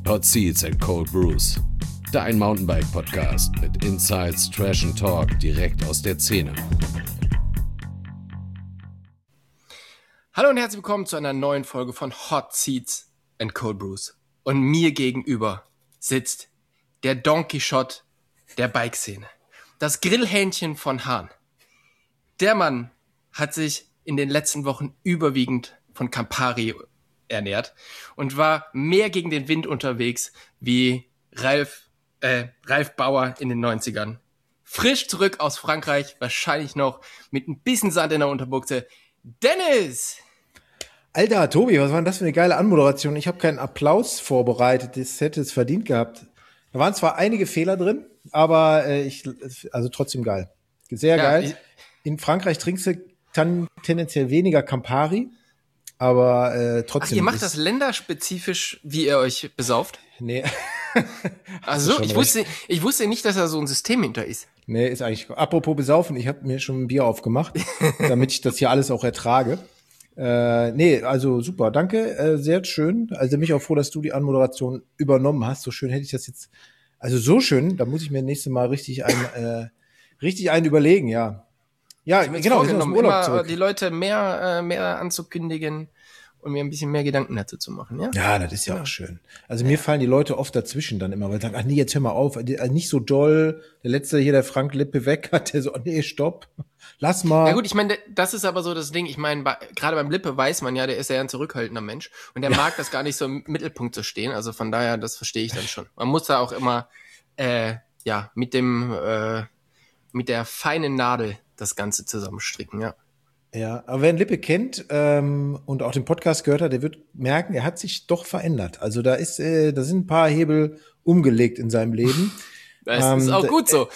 Hot Seats and Cold Brews. Dein Mountainbike-Podcast mit Insights, Trash and Talk direkt aus der Szene. Hallo und herzlich willkommen zu einer neuen Folge von Hot Seats and Cold Brews. Und mir gegenüber sitzt der Don Quixote der Bike-Szene. Das Grillhähnchen von Hahn. Der Mann hat sich in den letzten Wochen überwiegend von Campari ernährt und war mehr gegen den Wind unterwegs wie Ralf Bauer in den 90ern. Frisch zurück aus Frankreich, wahrscheinlich noch mit ein bisschen Sand in der Unterbuchse. Dennis! Alter, Tobi, was war denn das für eine geile Anmoderation? Ich habe keinen Applaus vorbereitet, das hätte es verdient gehabt. Da waren zwar einige Fehler drin, aber also trotzdem geil. Sehr geil. In Frankreich trinkst du tendenziell weniger Campari, aber trotzdem. Ach, ihr macht das länderspezifisch, wie ihr euch besauft? Nee. Also, ich wusste nicht, dass da so ein System hinter ist. Nee, ist eigentlich. Apropos besaufen, ich habe mir schon ein Bier aufgemacht, damit ich das hier alles auch ertrage. Nee, also super, danke, sehr schön. Also bin ich auch froh, dass du die Anmoderation übernommen hast. So schön hätte ich das jetzt, also so schön, da muss ich mir nächstes Mal richtig einen überlegen, ja. Ja, genau, wir sind aus dem Urlaub zurück. Die Leute mehr anzukündigen und mir ein bisschen mehr Gedanken dazu zu machen, ja? Ja, das ist ja auch schön. Also mir fallen die Leute oft dazwischen dann immer, weil sie sagen, ach nee, jetzt hör mal auf, nicht so doll. Der letzte hier, der Frank Lippe weg hat, der so, nee, stopp, lass mal. Ja gut, ich meine, das ist aber so das Ding, ich meine, gerade beim Lippe weiß man ja, der ist ja ein zurückhaltender Mensch und der mag das gar nicht so im Mittelpunkt zu stehen, also von daher, das verstehe ich dann schon. Man muss da auch immer, mit der feinen Nadel das Ganze zusammenstricken, ja. Ja, aber wer einen Lippe kennt und auch den Podcast gehört hat, der wird merken, er hat sich doch verändert. Also da sind ein paar Hebel umgelegt in seinem Leben. Das ist auch gut so.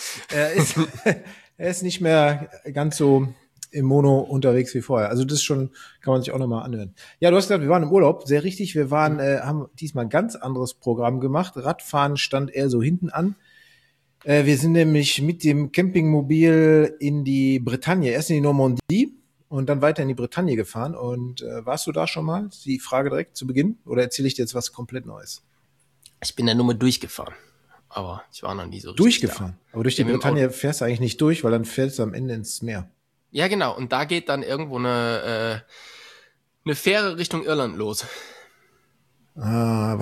Er ist nicht mehr ganz so im Mono unterwegs wie vorher. Also das schon, kann man sich auch nochmal anhören. Ja, du hast gesagt, wir waren im Urlaub, sehr richtig. Wir haben diesmal ein ganz anderes Programm gemacht. Radfahren stand eher so hinten an. Wir sind nämlich mit dem Campingmobil in die Bretagne, erst in die Normandie und dann weiter in die Bretagne gefahren. Und warst du da schon mal? Die Frage direkt zu Beginn. Oder erzähle ich dir jetzt was komplett Neues? Ich bin da nur mal durchgefahren. Aber ich war noch nie so richtig durchgefahren? Da. Aber durch die Bretagne fährst du eigentlich nicht durch, weil dann fährst du am Ende ins Meer. Ja, genau. Und da geht dann irgendwo eine Fähre Richtung Irland los. Ja,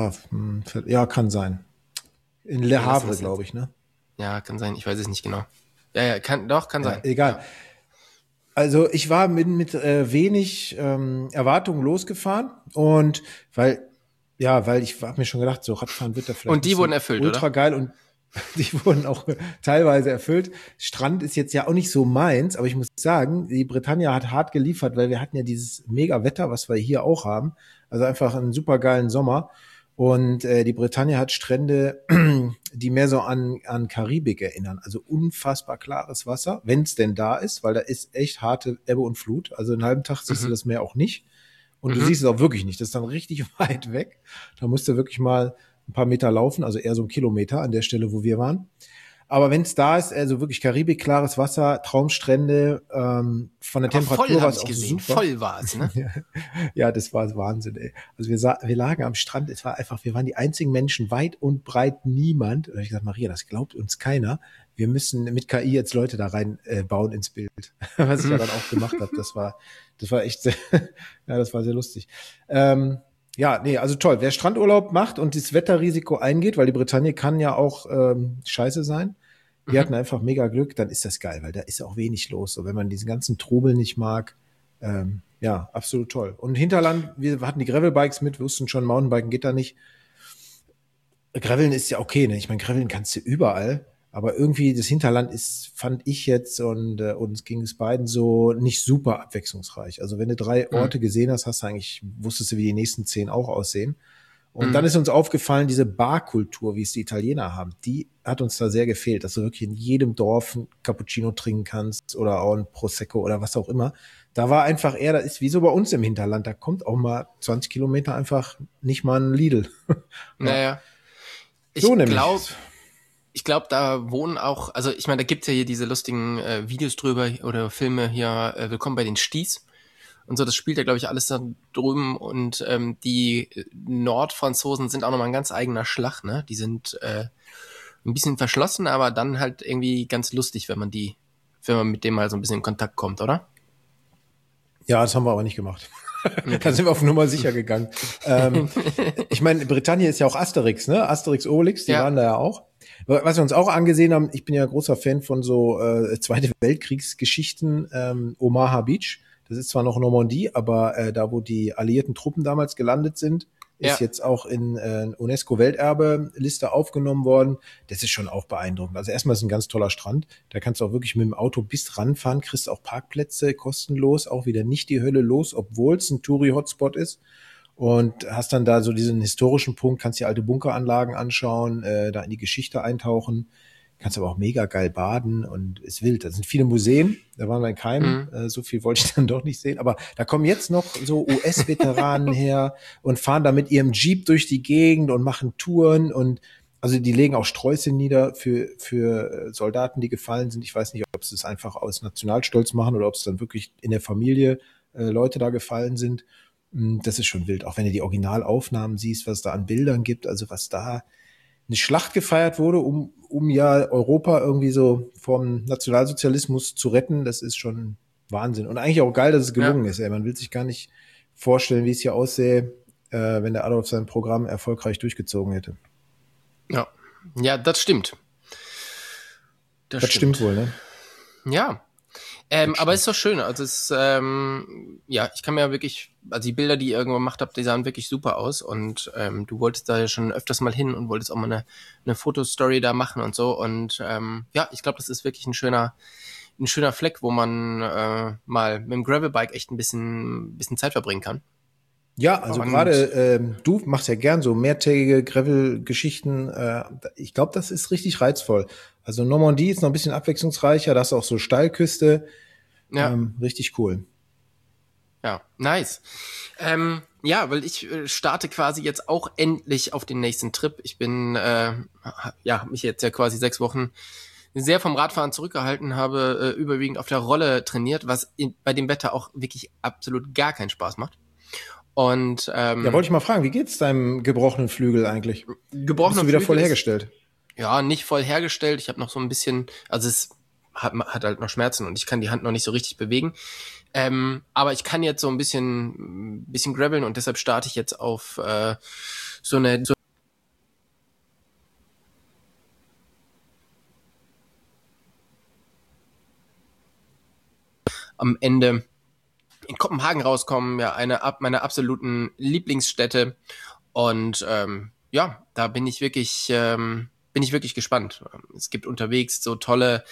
kann sein. In Le Havre, glaube ich, ne? Ja, kann sein. Ich weiß es nicht genau. Ja, kann sein. Egal. Ja. Also ich war mit wenig Erwartungen losgefahren und weil ich habe mir schon gedacht, so Radfahren wird da vielleicht und die wurden erfüllt, ultra oder? Geil und die wurden auch teilweise erfüllt. Strand ist jetzt ja auch nicht so meins, aber ich muss sagen, die Bretagne hat hart geliefert, weil wir hatten ja dieses mega Wetter, was wir hier auch haben. Also einfach einen super geilen Sommer. Und die Bretagne hat Strände, die mehr so an Karibik erinnern. Also unfassbar klares Wasser, wenn es denn da ist, weil da ist echt harte Ebbe und Flut. Also einen halben Tag siehst du das Meer auch nicht. Und du siehst es auch wirklich nicht. Das ist dann richtig weit weg. Da musst du wirklich mal ein paar Meter laufen, also eher so 1 Kilometer an der Stelle, wo wir waren. Aber wenn es da ist, also wirklich Karibik, klares Wasser, Traumstrände, von der Temperatur war es auch super. Voll war es, ne? Ja, das war Wahnsinn, ey. Also wir lagen am Strand, wir waren die einzigen Menschen, weit und breit niemand. Und da hab ich gesagt, Maria, das glaubt uns keiner. Wir müssen mit KI jetzt Leute da rein bauen ins Bild. Was ich ja dann auch gemacht habe. Das war echt sehr, ja, das war sehr lustig. Also toll. Wer Strandurlaub macht und das Wetterrisiko eingeht, weil die Bretagne kann ja auch scheiße sein. Wir hatten einfach mega Glück, dann ist das geil, weil da ist auch wenig los. So, wenn man diesen ganzen Trubel nicht mag, absolut toll. Und Hinterland, wir hatten die Gravelbikes mit, wir wussten schon, Mountainbiken geht da nicht. Graveln ist ja okay, ne? Ich meine, Graveln kannst du überall, aber irgendwie das Hinterland fand ich jetzt und uns ging es beiden so nicht super abwechslungsreich. Also wenn du 3 Orte gesehen hast, wusstest du, wie die nächsten 10 auch aussehen. Und dann ist uns aufgefallen, diese Barkultur, wie es die Italiener haben, die hat uns da sehr gefehlt, dass du wirklich in jedem Dorf ein Cappuccino trinken kannst oder auch ein Prosecco oder was auch immer. Da war einfach eher, das ist wie so bei uns im Hinterland, da kommt auch mal 20 Kilometer einfach nicht mal ein Lidl. Naja. Ich glaube, da wohnen auch, also ich meine, da gibt's ja hier diese lustigen Videos drüber oder Filme hier, Willkommen bei den Sties. und so. Das spielt ja, glaube ich, alles da drüben. Und die Nordfranzosen sind auch nochmal ein ganz eigener Schlag, ne? Die sind ein bisschen verschlossen, aber dann halt irgendwie ganz lustig, wenn man mit dem mal so ein bisschen in Kontakt kommt, oder? Ja, das haben wir aber nicht gemacht. Okay. Da sind wir auf Nummer sicher gegangen. Ich meine, Britannien ist ja auch Asterix, ne? Asterix, Obelix, die waren da ja auch. Was wir uns auch angesehen haben, ich bin ja großer Fan von so Zweite Weltkriegsgeschichten, Omaha Beach. Das ist zwar noch Normandie, aber da, wo die alliierten Truppen damals gelandet sind, ist jetzt auch in UNESCO-Welterbe-Liste aufgenommen worden. Das ist schon auch beeindruckend. Also erstmal ist es ein ganz toller Strand. Da kannst du auch wirklich mit dem Auto bis ranfahren, kriegst auch Parkplätze kostenlos, auch wieder nicht die Hölle los, obwohl es ein Touri-Hotspot ist. Und hast dann da so diesen historischen Punkt, kannst die alte Bunkeranlagen anschauen, da in die Geschichte eintauchen. Kannst aber auch mega geil baden und ist wild. Da sind viele Museen, da waren wir in keinem. So viel wollte ich dann doch nicht sehen. Aber da kommen jetzt noch so US-Veteranen her und fahren da mit ihrem Jeep durch die Gegend und machen Touren. Und also die legen auch Sträuße nieder für Soldaten, die gefallen sind. Ich weiß nicht, ob sie es einfach aus Nationalstolz machen oder ob es dann wirklich in der Familie Leute da gefallen sind. Das ist schon wild. Auch wenn du die Originalaufnahmen siehst, was es da an Bildern gibt, also was da eine Schlacht gefeiert wurde, um ja Europa irgendwie so vom Nationalsozialismus zu retten, das ist schon Wahnsinn. Und eigentlich auch geil, dass es gelungen ist. Ey. Man will sich gar nicht vorstellen, wie es hier aussähe, wenn der Adolf sein Programm erfolgreich durchgezogen hätte. Ja, das stimmt. Das stimmt wohl, ne? Ja. Aber ist doch schön. Also es, ich kann mir ja wirklich, also die Bilder, die ihr irgendwo gemacht habt, die sahen wirklich super aus. Und du wolltest da ja schon öfters mal hin und wolltest auch mal eine Fotostory da machen und so. Und ich glaube, das ist wirklich ein schöner Fleck, wo man mal mit dem Gravelbike echt ein bisschen Zeit verbringen kann. Ja, also gerade du machst ja gern so mehrtägige Gravel-Geschichten. Ich glaube, das ist richtig reizvoll. Also Normandie ist noch ein bisschen abwechslungsreicher, da hast du auch so Steilküste. Ja. Richtig cool. Ja, nice. Weil ich starte quasi jetzt auch endlich auf den nächsten Trip. Ich bin, mich jetzt ja quasi 6 Wochen sehr vom Radfahren zurückgehalten, habe überwiegend auf der Rolle trainiert, was bei dem Wetter auch wirklich absolut gar keinen Spaß macht. Und wollte ich mal fragen, wie geht's deinem gebrochenen Flügel eigentlich? Bist du wieder voll hergestellt? Ja, nicht voll hergestellt. Ich habe noch so ein bisschen, also es hat halt noch Schmerzen und ich kann die Hand noch nicht so richtig bewegen. Aber ich kann jetzt so ein bisschen graveln und deshalb starte ich jetzt auf am Ende in Kopenhagen rauskommen, ja, meiner absoluten Lieblingsstädte. Und da bin ich wirklich gespannt. Es gibt unterwegs so tolle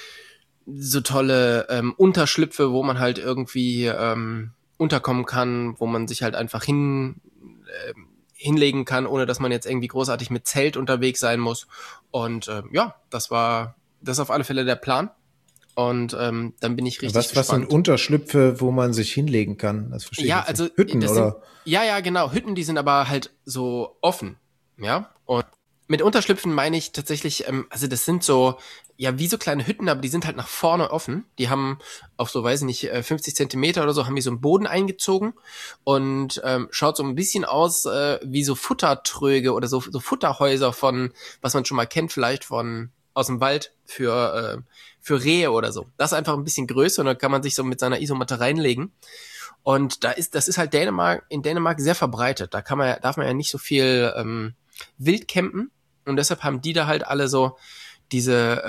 Unterschlüpfe, wo man halt irgendwie unterkommen kann, wo man sich halt einfach hinlegen kann, ohne dass man jetzt irgendwie großartig mit Zelt unterwegs sein muss. Und das ist auf alle Fälle der Plan. Und dann bin ich richtig gespannt. Was sind Unterschlüpfe, wo man sich hinlegen kann? Das verstehe ich nicht. Also Hütten, oder? Genau. Hütten, die sind aber halt so offen. Ja. Und mit Unterschlüpfen meine ich tatsächlich, also das sind so, ja, wie so kleine Hütten, aber die sind halt nach vorne offen. Die haben auf so, weiß ich nicht, 50 Zentimeter oder so, haben die so einen Boden eingezogen und schaut so ein bisschen aus wie so Futtertröge oder so Futterhäuser von, was man schon mal kennt, vielleicht aus dem Wald für Rehe oder so. Das ist einfach ein bisschen größer und dann kann man sich so mit seiner Isomatte reinlegen. Und das ist halt in Dänemark sehr verbreitet. Darf man ja nicht so viel wild campen. Und deshalb haben die da halt alle so diese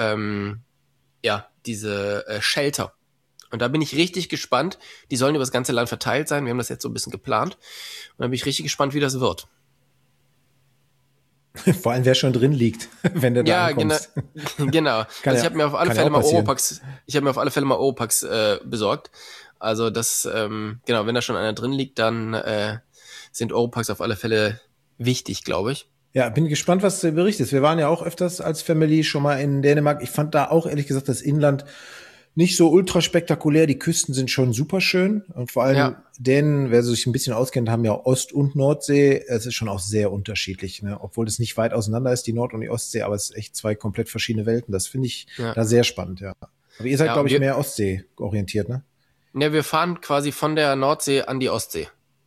Shelter. Und da bin ich richtig gespannt. Die sollen über das ganze Land verteilt sein. Wir haben das jetzt so ein bisschen geplant. Und da bin ich richtig gespannt, wie das wird. Vor allem, wer schon drin liegt, wenn du da ankommst. Genau. Also ich habe mir auf alle Fälle mal Oropax besorgt. Also das, wenn da schon einer drin liegt, dann sind Oropax auf alle Fälle wichtig, glaube ich. Ja, bin gespannt, was du berichtest. Wir waren ja auch öfters als Family schon mal in Dänemark. Ich fand da auch ehrlich gesagt das Inland nicht so ultra spektakulär. Die Küsten sind schon super schön. Und vor allem Dänen, wer sich ein bisschen auskennt, haben ja Ost- und Nordsee. Es ist schon auch sehr unterschiedlich, ne? Obwohl es nicht weit auseinander ist, die Nord- und die Ostsee, aber es ist echt 2 komplett verschiedene Welten. Das finde ich da sehr spannend, ja. Aber ihr seid, glaube ich, mehr Ostsee orientiert, ne? Ne, wir fahren quasi von der Nordsee an die Ostsee.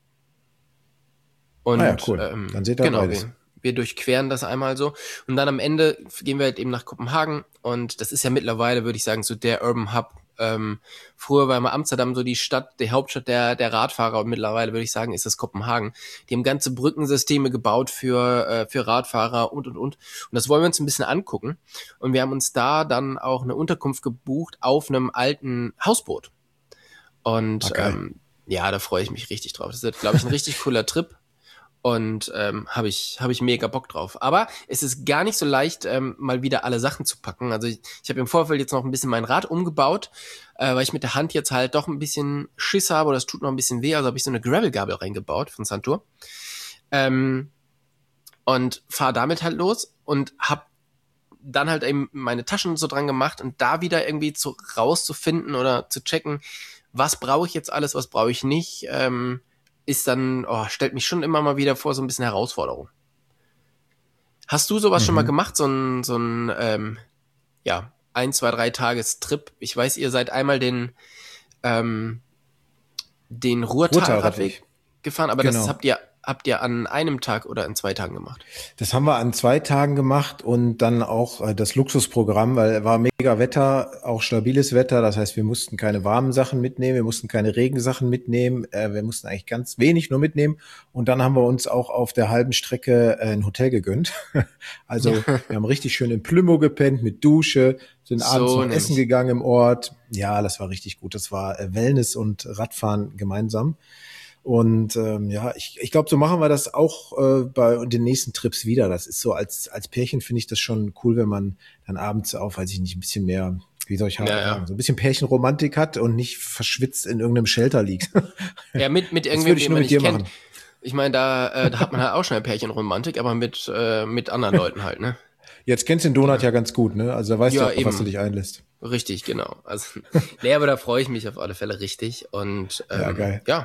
Und Ah ja, cool. Dann seht ihr genau, beides. wir durchqueren das einmal so. Und dann am Ende gehen wir halt eben nach Kopenhagen. Und das ist ja mittlerweile, würde ich sagen, so der Urban Hub. Früher war immer Amsterdam so die Stadt, die Hauptstadt der Radfahrer. Und mittlerweile würde ich sagen, ist das Kopenhagen. Die haben ganze Brückensysteme gebaut für Radfahrer und. Und das wollen wir uns ein bisschen angucken. Und wir haben uns da dann auch eine Unterkunft gebucht auf einem alten Hausboot. Und Okay. ja, da freue ich mich richtig drauf. Das wird, glaube ich, ein richtig cooler Trip. Und habe ich mega Bock drauf. Aber es ist gar nicht so leicht, mal wieder alle Sachen zu packen. Also ich habe im Vorfeld jetzt noch ein bisschen mein Rad umgebaut, weil ich mit der Hand jetzt halt doch ein bisschen Schiss habe oder es tut noch ein bisschen weh. Also habe ich so eine Gravel-Gabel reingebaut von Santur. Und fahre damit halt los und habe dann halt eben meine Taschen so dran gemacht und da wieder irgendwie rauszufinden oder zu checken, was brauche ich jetzt alles, was brauche ich nicht, ist dann, stellt mich schon immer mal wieder vor so ein bisschen Herausforderung. Hast du sowas schon mal gemacht, so ein ja, 1, 2, 3 Tagestrip? Ich weiß, ihr seid einmal den Ruhrtalradweg gefahren, aber Genau. das habt ihr an einem Tag oder in 2 Tagen gemacht? Das haben wir an 2 Tagen gemacht und dann auch das Luxusprogramm, weil war mega Wetter, auch stabiles Wetter. Das heißt, wir mussten keine warmen Sachen mitnehmen, wir mussten keine Regensachen mitnehmen, wir mussten eigentlich ganz wenig nur mitnehmen. Und dann haben wir uns auch auf der halben Strecke ein Hotel gegönnt. Also wir haben richtig schön in Plümo gepennt mit Dusche, sind abends noch essen gegangen im Ort. Ja, das war richtig gut. Das war Wellness und Radfahren gemeinsam. Und ja, ich glaube, so machen wir das auch bei den nächsten Trips wieder. Das ist so, als Pärchen finde ich das schon cool, wenn man dann abends auch, weiß ich nicht, ein bisschen mehr, wie soll ich sagen, so ein bisschen Pärchenromantik hat und nicht verschwitzt in irgendeinem Shelter liegt. Ja, mit irgendwem, den man nicht kennt. Ich meine, da hat man halt auch schnell Pärchenromantik, aber mit anderen Leuten halt, ne? Jetzt kennst du den Donut ja ganz gut, ne? Also da weißt du, auf was du dich einlässt. Richtig, genau. Also, nee, aber da freue ich mich auf alle Fälle richtig. Und ja, geil. Ja.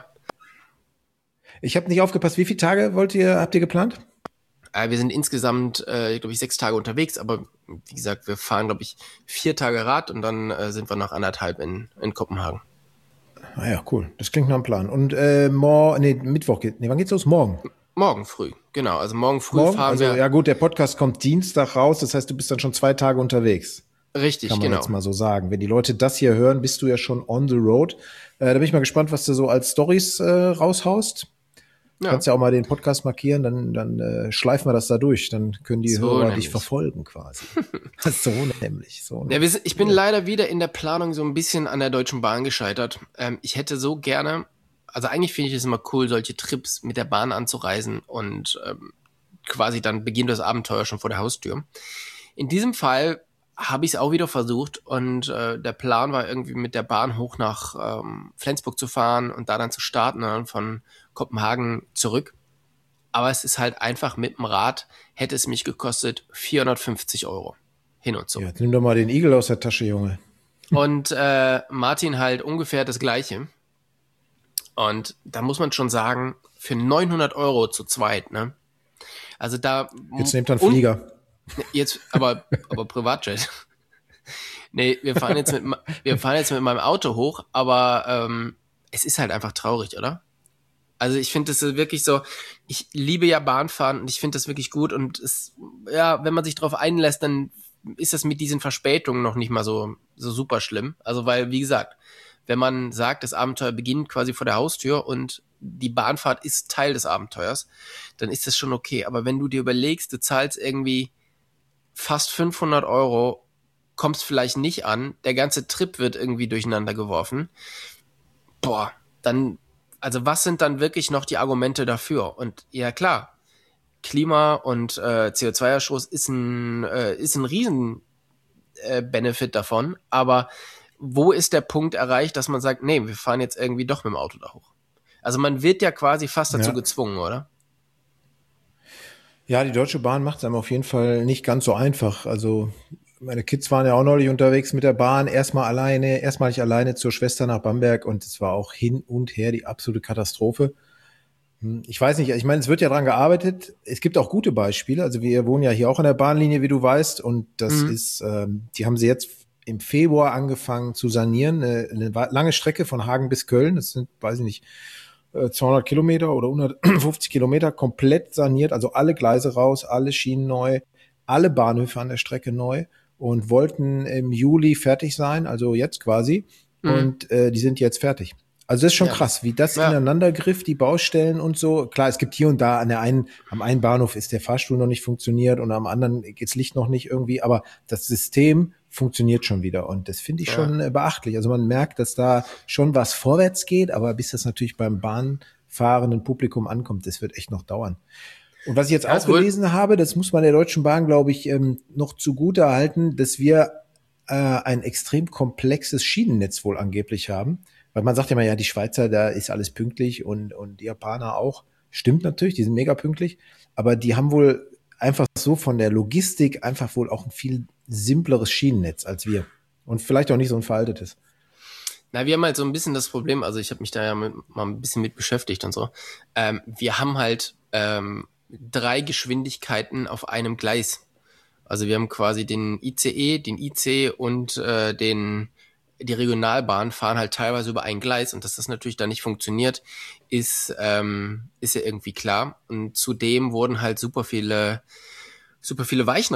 Ich habe nicht aufgepasst, wie viele Tage habt ihr geplant? Wir sind insgesamt, glaube ich, 6 Tage unterwegs, aber wie gesagt, wir fahren, glaube ich, 4 Tage Rad und dann sind wir noch 1,5 in Kopenhagen. Ah ja, cool. Das klingt nach einem Plan. Und Mittwoch wann geht's los? Morgen? Morgen früh, genau. Also morgen früh fahren wir. Ja gut, der Podcast kommt Dienstag raus, das heißt, du bist dann schon 2 Tage unterwegs. Richtig, kann man jetzt mal so sagen. Wenn die Leute das hier hören, bist du ja schon on the road. Da bin ich mal gespannt, was du so als Storys raushaust. Ja. Kannst ja auch mal den Podcast markieren, dann schleifen wir das da durch. Dann können die Hörer dich verfolgen quasi. so nämlich. Ja, ich bin leider wieder in der Planung so ein bisschen an der Deutschen Bahn gescheitert. Ich hätte so gerne, also eigentlich finde ich es immer cool, solche Trips mit der Bahn anzureisen und quasi dann beginnt das Abenteuer schon vor der Haustür. In diesem Fall habe ich es auch wieder versucht und der Plan war irgendwie mit der Bahn hoch nach Flensburg zu fahren und da dann zu starten und dann von Kopenhagen zurück. Aber es ist halt einfach mit dem Rad, hätte es mich gekostet 450 € hin und zurück. Ja, nimm doch mal den Igel aus der Tasche, Junge. Und Martin halt ungefähr das Gleiche. Und da muss man schon sagen, für 900 € zu zweit, ne? Also da. Jetzt nehmt dann Flieger. Jetzt, aber Privatjet. Nee, wir fahren jetzt mit meinem Auto hoch, aber es ist halt einfach traurig, oder? Also ich finde das wirklich so, ich liebe ja Bahnfahren und ich finde das wirklich gut und wenn man sich drauf einlässt, dann ist das mit diesen Verspätungen noch nicht mal so super schlimm. Also weil, wie gesagt, wenn man sagt, das Abenteuer beginnt quasi vor der Haustür und die Bahnfahrt ist Teil des Abenteuers, dann ist das schon okay. Aber wenn du dir überlegst, du zahlst irgendwie fast 500 €, kommst vielleicht nicht an, der ganze Trip wird irgendwie durcheinander geworfen. Boah, dann, also was sind dann wirklich noch die Argumente dafür? Und ja klar, Klima- und CO2-Ausstoß ist ein riesen Benefit davon, aber wo ist der Punkt erreicht, dass man sagt, nee, wir fahren jetzt irgendwie doch mit dem Auto da hoch? Also man wird ja quasi fast dazu gezwungen, oder? Ja, die Deutsche Bahn macht es einem auf jeden Fall nicht ganz so einfach. Also meine Kids waren ja auch neulich unterwegs mit der Bahn, erstmalig alleine zur Schwester nach Bamberg und es war auch hin und her die absolute Katastrophe. Ich weiß nicht, ich meine, es wird ja dran gearbeitet. Es gibt auch gute Beispiele. Also wir wohnen ja hier auch an der Bahnlinie, wie du weißt, und das ist, die haben sie jetzt im Februar angefangen zu sanieren. Eine lange Strecke von Hagen bis Köln. Das sind, weiß ich nicht, 200 Kilometer oder 150 Kilometer komplett saniert. Also alle Gleise raus, alle Schienen neu, alle Bahnhöfe an der Strecke neu und wollten im Juli fertig sein, also jetzt quasi. Und die sind jetzt fertig. Also das ist schon krass, wie das ineinander griff, die Baustellen und so. Klar, es gibt hier und da am einen Bahnhof ist der Fahrstuhl noch nicht funktioniert und am anderen geht's Licht noch nicht irgendwie, aber das System funktioniert schon wieder und das finde ich schon beachtlich. Also man merkt, dass da schon was vorwärts geht, aber bis das natürlich beim bahnfahrenden Publikum ankommt, das wird echt noch dauern. Und was ich jetzt auch gelesen habe, das muss man der Deutschen Bahn, glaube ich, noch zugute halten, dass wir ein extrem komplexes Schienennetz wohl angeblich haben. Weil man sagt ja immer, ja, die Schweizer, da ist alles pünktlich und die Japaner auch. Stimmt natürlich, die sind mega pünktlich. Aber die haben wohl einfach so von der Logistik einfach wohl auch ein viel simpleres Schienennetz als wir. Und vielleicht auch nicht so ein veraltetes. Na, wir haben halt so ein bisschen das Problem, also ich habe mich da ja mal ein bisschen mit beschäftigt und so. Wir haben halt 3 Geschwindigkeiten auf einem Gleis. Also wir haben quasi den ICE, den IC und die Regionalbahn fahren halt teilweise über ein Gleis und dass das natürlich da nicht funktioniert, ist ja irgendwie klar. Und zudem wurden halt super viele Weichen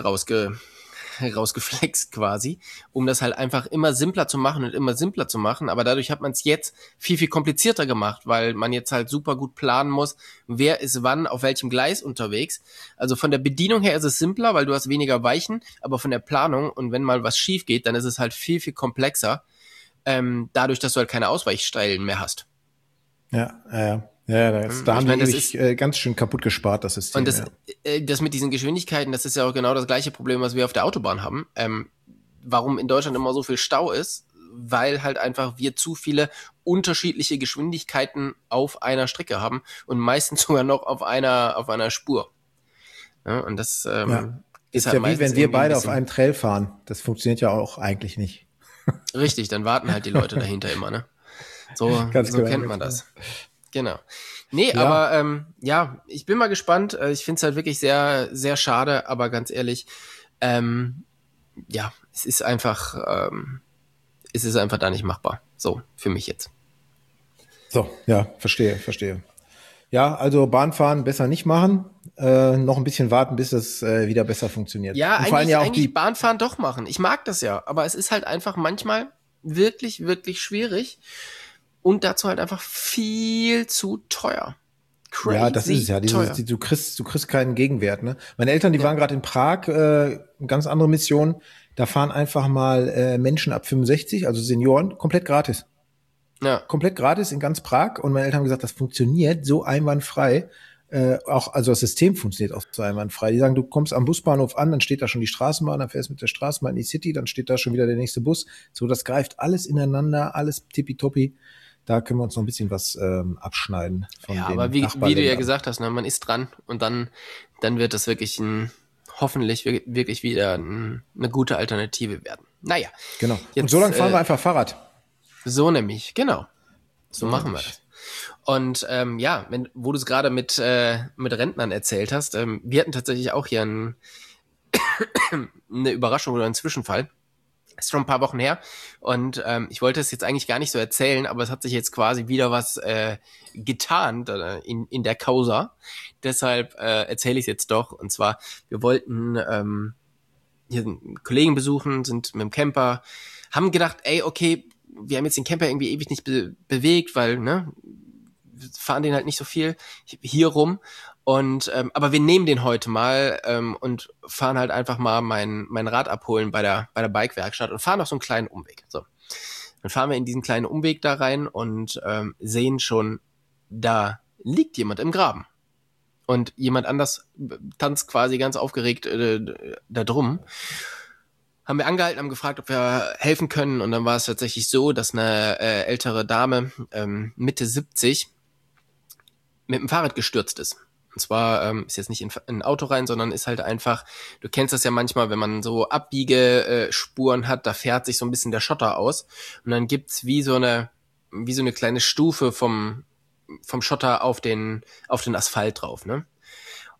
rausgeflext quasi, um das halt einfach immer simpler zu machen und immer simpler zu machen. Aber dadurch hat man es jetzt viel, viel komplizierter gemacht, weil man jetzt halt super gut planen muss, wer ist wann auf welchem Gleis unterwegs. Also von der Bedienung her ist es simpler, weil du hast weniger Weichen, aber von der Planung und wenn mal was schief geht, dann ist es halt viel, viel komplexer, dadurch, dass du halt keine Ausweichstellen mehr hast. Ja, da haben die wirklich ganz schön kaputt gespart, das System. Und das mit diesen Geschwindigkeiten, das ist ja auch genau das gleiche Problem, was wir auf der Autobahn haben. Warum in Deutschland immer so viel Stau ist, weil halt einfach wir zu viele unterschiedliche Geschwindigkeiten auf einer Strecke haben und meistens sogar noch auf einer Spur. Ja, und das ist halt ja wie wenn wir beide auf einem Trail fahren. Das funktioniert ja auch eigentlich nicht. Richtig, dann warten halt die Leute dahinter immer, ne? So kennt man das. Genau. Nee, aber ich bin mal gespannt. Ich finde es halt wirklich sehr, sehr schade, aber ganz ehrlich, es ist einfach da nicht machbar. So, für mich jetzt. So, ja, verstehe. Ja, also Bahnfahren besser nicht machen, noch ein bisschen warten, bis es wieder besser funktioniert. Ja, eigentlich Bahnfahren doch machen. Ich mag das ja, aber es ist halt einfach manchmal wirklich, wirklich schwierig und dazu halt einfach viel zu teuer. Crazy ja, das ist es ja. Du kriegst keinen Gegenwert. Ne? Meine Eltern, die waren gerade in Prag, eine ganz andere Mission. Da fahren einfach mal Menschen ab 65, also Senioren, komplett gratis. Ja. Komplett gratis in ganz Prag. Und meine Eltern haben gesagt, das funktioniert so einwandfrei. Also das System funktioniert auch so einwandfrei. Die sagen, du kommst am Busbahnhof an, dann steht da schon die Straßenbahn, dann fährst mit der Straßenbahn in die City, dann steht da schon wieder der nächste Bus. So, das greift alles ineinander, alles tippitoppi. Da können wir uns noch ein bisschen was abschneiden von den aber wie du ja gesagt hast, ne, man ist dran und dann wird das wirklich hoffentlich wirklich wieder eine gute Alternative werden. Naja. Genau. Und so lange fahren wir einfach Fahrrad. So nämlich, genau. So machen wir das. Und wo du es gerade mit Rentnern erzählt hast, wir hatten tatsächlich auch hier eine Überraschung oder einen Zwischenfall. Ist schon ein paar Wochen her und ich wollte es jetzt eigentlich gar nicht so erzählen, aber es hat sich jetzt quasi wieder was getan in der Causa. Deshalb erzähle ich es jetzt doch. Und zwar, wir wollten hier einen Kollegen besuchen, sind mit dem Camper, haben gedacht, okay, wir haben jetzt den Camper irgendwie ewig nicht bewegt, weil wir fahren den halt nicht so viel hier rum. Und aber wir nehmen den heute mal und fahren halt einfach mal mein Rad abholen bei der Bike-Werkstatt und fahren auf so einen kleinen Umweg. So, dann fahren wir in diesen kleinen Umweg da rein und sehen schon, da liegt jemand im Graben. Und jemand anders tanzt quasi ganz aufgeregt da drum. Haben wir angehalten, haben gefragt, ob wir helfen können. Und dann war es tatsächlich so, dass eine ältere Dame, Mitte 70, mit dem Fahrrad gestürzt ist. Und zwar ist jetzt nicht in ein Auto rein, sondern ist halt einfach, du kennst das ja manchmal, wenn man so Abbiegespuren hat, da fährt sich so ein bisschen der Schotter aus. Und dann gibt's wie so eine kleine Stufe vom Schotter auf den Asphalt drauf, ne?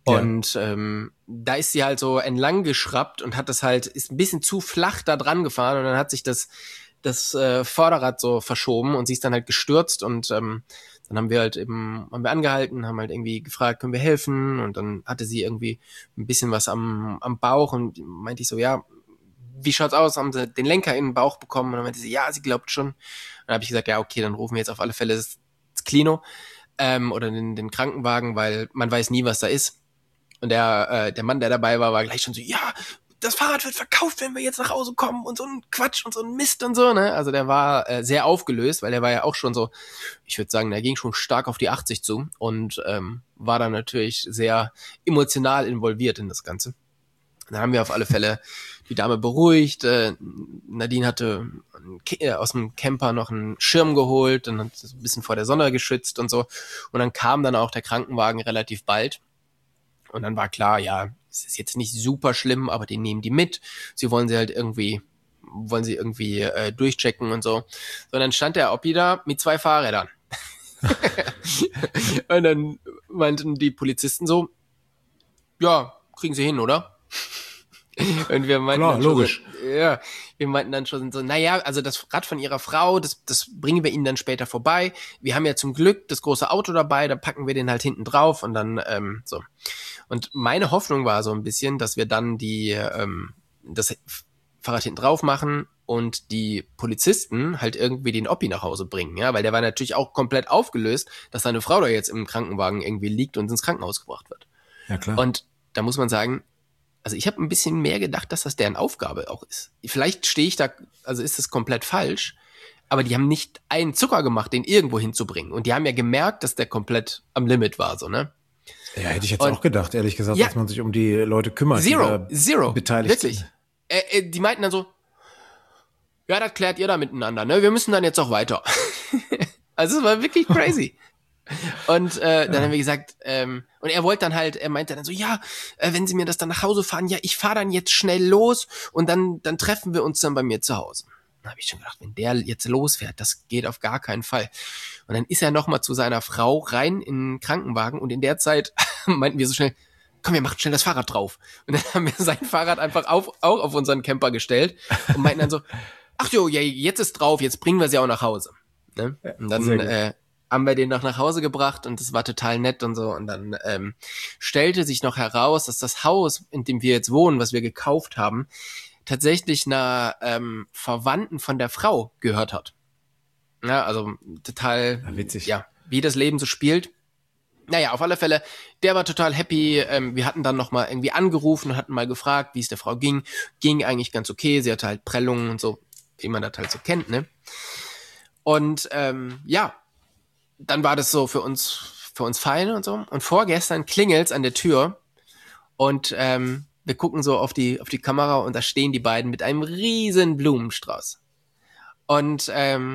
Und da ist sie halt so entlang geschraubt und ist ein bisschen zu flach da dran gefahren und dann hat sich das Vorderrad so verschoben und sie ist dann halt gestürzt und dann haben wir angehalten, haben halt irgendwie gefragt, können wir helfen? Und dann hatte sie irgendwie ein bisschen was am Bauch und meinte ich so, ja, wie schaut's aus? Haben sie den Lenker in den Bauch bekommen? Und dann meinte sie, ja, sie glaubt schon. Und dann habe ich gesagt, ja, okay, dann rufen wir jetzt auf alle Fälle das Klino oder den Krankenwagen, weil man weiß nie, was da ist. Und der Mann, der dabei war gleich schon so, ja, das Fahrrad wird verkauft, wenn wir jetzt nach Hause kommen und so ein Quatsch und so ein Mist und so, ne? Also der war sehr aufgelöst, weil der war ja auch schon so, ich würde sagen, der ging schon stark auf die 80 zu und war dann natürlich sehr emotional involviert in das Ganze. Dann haben wir auf alle Fälle die Dame beruhigt. Nadine hatte aus dem Camper noch einen Schirm geholt, dann hat sie ein bisschen vor der Sonne geschützt und so. Und dann kam dann auch der Krankenwagen relativ bald. Und dann war klar, ja, es ist jetzt nicht super schlimm, aber die nehmen die mit. Sie wollen sie irgendwie durchchecken und so. So, und dann stand der Oppi da mit 2 Fahrrädern. Und dann meinten die Polizisten so, ja, kriegen sie hin, oder? Und wir meinten Klar, dann schon logisch. So, ja, wir meinten dann schon so, naja, also das Rad von ihrer Frau, das bringen wir ihnen dann später vorbei. Wir haben ja zum Glück das große Auto dabei, da packen wir den halt hinten drauf und dann so. Und meine Hoffnung war so ein bisschen, dass wir dann das Fahrrad hinten drauf machen und die Polizisten halt irgendwie den Oppi nach Hause bringen, ja, weil der war natürlich auch komplett aufgelöst, dass seine Frau da jetzt im Krankenwagen irgendwie liegt und ins Krankenhaus gebracht wird. Ja, klar. Und da muss man sagen, also ich habe ein bisschen mehr gedacht, dass das deren Aufgabe auch ist. Vielleicht stehe ich da, also ist das komplett falsch, aber die haben nicht einen Zucker gemacht, den irgendwo hinzubringen. Und die haben ja gemerkt, dass der komplett am Limit war, so, ne? Ja, hätte ich jetzt auch gedacht, ehrlich gesagt, Ja, dass man sich um die Leute kümmert, die da Zero, beteiligt wirklich. sind. Die meinten dann so, ja, das klärt ihr da miteinander, ne? Wir müssen dann jetzt auch weiter. Also es war wirklich crazy. Und dann haben wir gesagt, und er meinte dann so, ja, wenn Sie mir das dann nach Hause fahren, ja, ich fahre dann jetzt schnell los und dann treffen wir uns dann bei mir zu Hause. Dann habe ich schon gedacht, wenn der jetzt losfährt, das geht auf gar keinen Fall. Und dann ist er nochmal zu seiner Frau rein in den Krankenwagen und in der Zeit meinten wir so schnell, komm, wir machen schnell das Fahrrad drauf. Und dann haben wir sein Fahrrad einfach auch auf unseren Camper gestellt und meinten dann so, ach jo, ja, jetzt ist drauf, jetzt bringen wir sie auch nach Hause. Ne? Und dann haben wir den noch nach Hause gebracht und das war total nett und so. Und dann stellte sich noch heraus, dass das Haus, in dem wir jetzt wohnen, was wir gekauft haben, tatsächlich einer Verwandten von der Frau gehört hat. Ja, also total, Ja, witzig. Ja, wie das Leben so spielt. Naja, auf alle Fälle, der war total happy. Wir hatten dann noch mal irgendwie angerufen und hatten mal gefragt, wie es der Frau ging. Ging eigentlich ganz okay. Sie hatte halt Prellungen und so, wie man das halt so kennt, ne? Und ja, dann war das so für uns fein und so. Und vorgestern klingelt's an der Tür und wir gucken so auf die Kamera und da stehen die beiden mit einem riesen Blumenstrauß. Und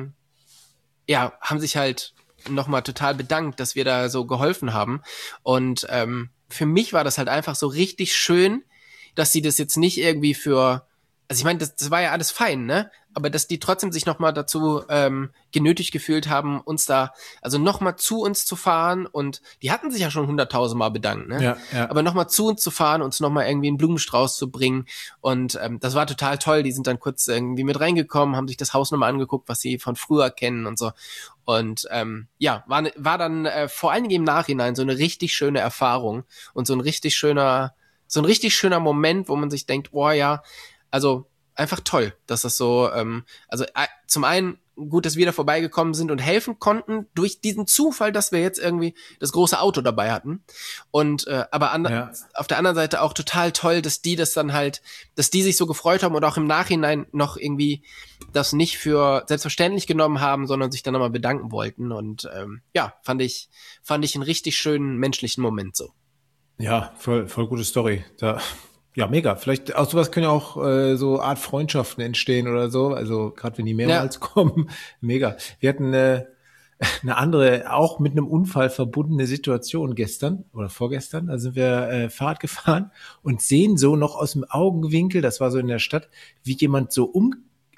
ja, haben sich halt nochmal total bedankt, dass wir da so geholfen haben. Und für mich war das halt einfach so richtig schön, dass sie das jetzt nicht irgendwie also ich meine, das war ja alles fein, ne? Aber dass die trotzdem sich nochmal dazu genötigt gefühlt haben, uns da, also nochmal zu uns zu fahren und die hatten sich ja schon 100.000 Mal bedankt, ne? Ja, ja. Aber nochmal zu uns zu fahren, uns nochmal irgendwie einen Blumenstrauß zu bringen und das war total toll. Die sind dann kurz irgendwie mit reingekommen, haben sich das Haus nochmal angeguckt, was sie von früher kennen und so. Und ja, war dann vor allen Dingen im Nachhinein so eine richtig schöne Erfahrung und so ein richtig schöner Moment, wo man sich denkt, oh ja, also einfach toll, dass das so, also zum einen gut, dass wir da vorbeigekommen sind und helfen konnten durch diesen Zufall, dass wir jetzt irgendwie das große Auto dabei hatten. Und aber auf der anderen Seite auch total toll, dass die das dann halt, dass die sich so gefreut haben und auch im Nachhinein noch irgendwie das nicht für selbstverständlich genommen haben, sondern sich dann nochmal bedanken wollten. Und ja, fand ich einen richtig schönen menschlichen Moment so. Ja, voll gute Story. Ja, mega. Vielleicht aus sowas können ja auch so Art Freundschaften entstehen oder so. Also gerade wenn die mehrmals kommen, mega. Wir hatten eine andere, auch mit einem Unfall verbundene Situation gestern oder vorgestern. Da sind wir Fahrrad gefahren und sehen so noch aus dem Augenwinkel, das war so in der Stadt, wie jemand so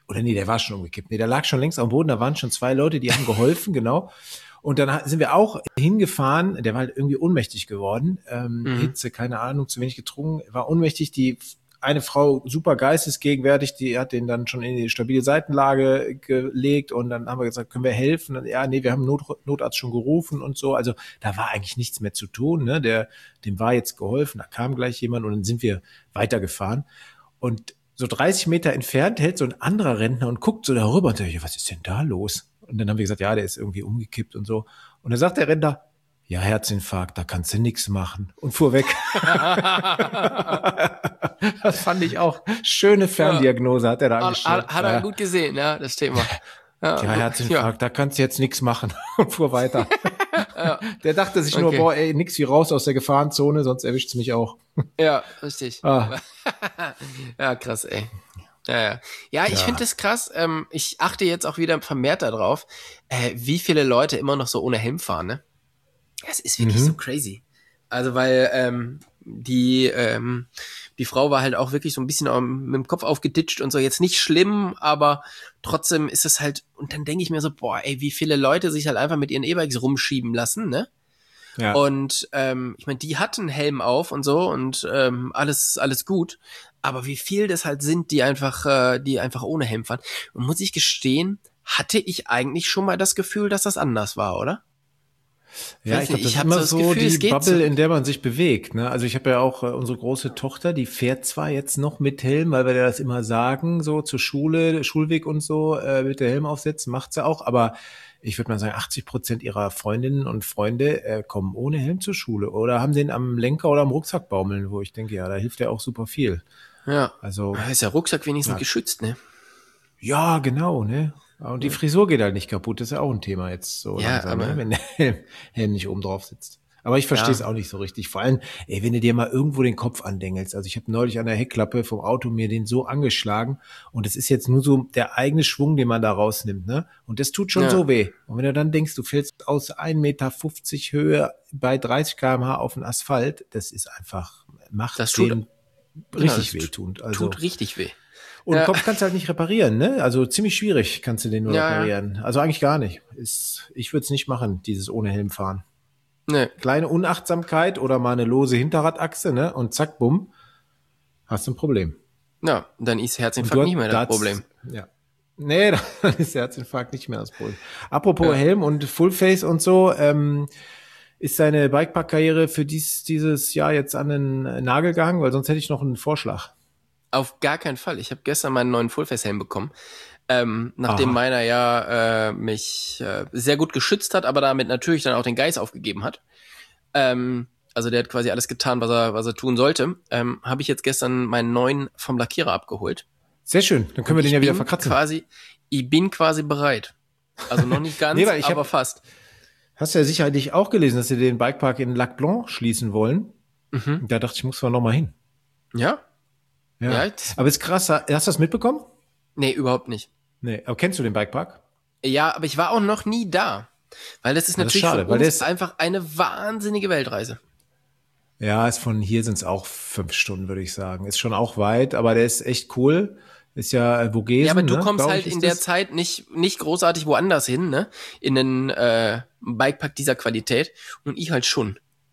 oder nee, der war schon umgekippt. Nee, der lag schon längst am Boden, da waren schon 2 Leute, die haben geholfen, genau. Und dann sind wir auch hingefahren, der war halt irgendwie ohnmächtig geworden, Hitze, keine Ahnung, zu wenig getrunken, war ohnmächtig, eine Frau super geistesgegenwärtig, die hat den dann schon in die stabile Seitenlage gelegt und dann haben wir gesagt, können wir helfen? Und ja, nee, wir haben Notarzt schon gerufen und so. Also da war eigentlich nichts mehr zu tun, ne? Dem war jetzt geholfen, da kam gleich jemand und dann sind wir weitergefahren. Und so 30 Meter entfernt hält so ein anderer Rentner und guckt so darüber und sagt, ja, was ist denn da los? Und dann haben wir gesagt, ja, der ist irgendwie umgekippt und so. Und dann sagt der Rentner, ja, Herzinfarkt, da kannst du nichts machen. Und fuhr weg. Das fand ich auch. Schöne Ferndiagnose hat er da angestellt. Hat er gut gesehen, ja, das Thema. Ja, Herzinfarkt, da kannst du jetzt nichts machen. Und fuhr weiter. Der dachte sich nur, boah, ey, nix wie raus aus der Gefahrenzone, sonst erwischt's mich auch. Ja, richtig. Ja, krass, ey. Ja, ich finde das krass. Ich achte jetzt auch wieder vermehrt darauf, wie viele Leute immer noch so ohne Helm fahren, ne? Es ist wirklich so crazy. Also, weil die Frau war halt auch wirklich so ein bisschen mit dem Kopf aufgeditscht und so. Jetzt nicht schlimm, aber trotzdem ist es halt, und dann denke ich mir so, boah, ey, wie viele Leute sich halt einfach mit ihren E-Bikes rumschieben lassen, ne? Ja. Und ich meine, die hatten Helm auf und so und alles gut. Aber wie viel das halt sind, die einfach ohne Helm fahren. Und muss ich gestehen, hatte ich eigentlich schon mal das Gefühl, dass das anders war, oder? Ja, ich glaube, das ist immer so die Bubble, in der man sich bewegt. Ne? Also ich habe ja auch unsere große Tochter, die fährt zwar jetzt noch mit Helm, weil wir das immer sagen, so zur Schule, Schulweg und so, mit der Helm aufsetzen, macht sie auch, aber ich würde mal sagen, 80% ihrer Freundinnen und Freunde kommen ohne Helm zur Schule oder haben den am Lenker oder am Rucksack baumeln, wo ich denke, ja, da hilft ja auch super viel. Ja, also ist der Rucksack wenigstens geschützt, ne? Ja, genau, ne? Und die Frisur geht halt nicht kaputt, das ist ja auch ein Thema jetzt so langsam, ne? Wenn der Helm nicht oben drauf sitzt. Aber ich verstehe es auch nicht so richtig. Vor allem, ey, wenn du dir mal irgendwo den Kopf andengelst. Also ich habe neulich an der Heckklappe vom Auto mir den so angeschlagen und es ist jetzt nur so der eigene Schwung, den man da rausnimmt, ne? Und das tut schon so weh. Und wenn du dann denkst, du fällst aus 1,50 Meter Höhe bei 30 km/h auf den Asphalt, das ist einfach, macht das den richtig wehtun. Also tut richtig weh. Und den Kopf kannst du halt nicht reparieren, ne? Also ziemlich schwierig kannst du den nur reparieren. Also eigentlich gar nicht. Ich würde es nicht machen, dieses ohne Helm fahren. Nee. Kleine Unachtsamkeit oder mal eine lose Hinterradachse, ne? Und zack, bumm, hast du ein Problem. Ja, dann ist Herzinfarkt nicht mehr das Problem. Ja. Nee, dann ist Herzinfarkt nicht mehr das Problem. Apropos Helm und Fullface und so, ist deine Bikepark-Karriere für dieses Jahr jetzt an den Nagel gehangen? Weil sonst hätte ich noch einen Vorschlag. Auf gar keinen Fall. Ich habe gestern meinen neuen Fullface-Helm bekommen, nachdem meiner mich sehr gut geschützt hat, aber damit natürlich dann auch den Geist aufgegeben hat. Also der hat quasi alles getan, was er tun sollte. Habe ich jetzt gestern meinen neuen vom Lackierer abgeholt. Sehr schön, dann können wir den ja wieder verkratzen. Ich bin quasi bereit. Also noch nicht ganz, aber fast. Hast du ja sicherlich auch gelesen, dass sie den Bikepark in Lac Blanc schließen wollen. Mhm. Da dachte ich, muss man noch mal hin. Ja? Ja. Aber ist krass, hast du das mitbekommen? Nee, überhaupt nicht. Nee, aber kennst du den Bikepark? Ja, aber ich war auch noch nie da. Weil das ist natürlich schade, für uns einfach eine wahnsinnige Weltreise. Ja, von hier sind es auch 5 Stunden, würde ich sagen. Ist schon auch weit, aber der ist echt cool. Ist ja Vogesen, ja, aber du kommst halt in der Zeit nicht großartig woanders hin, ne? In einen Bikepark dieser Qualität. Und ich halt schon.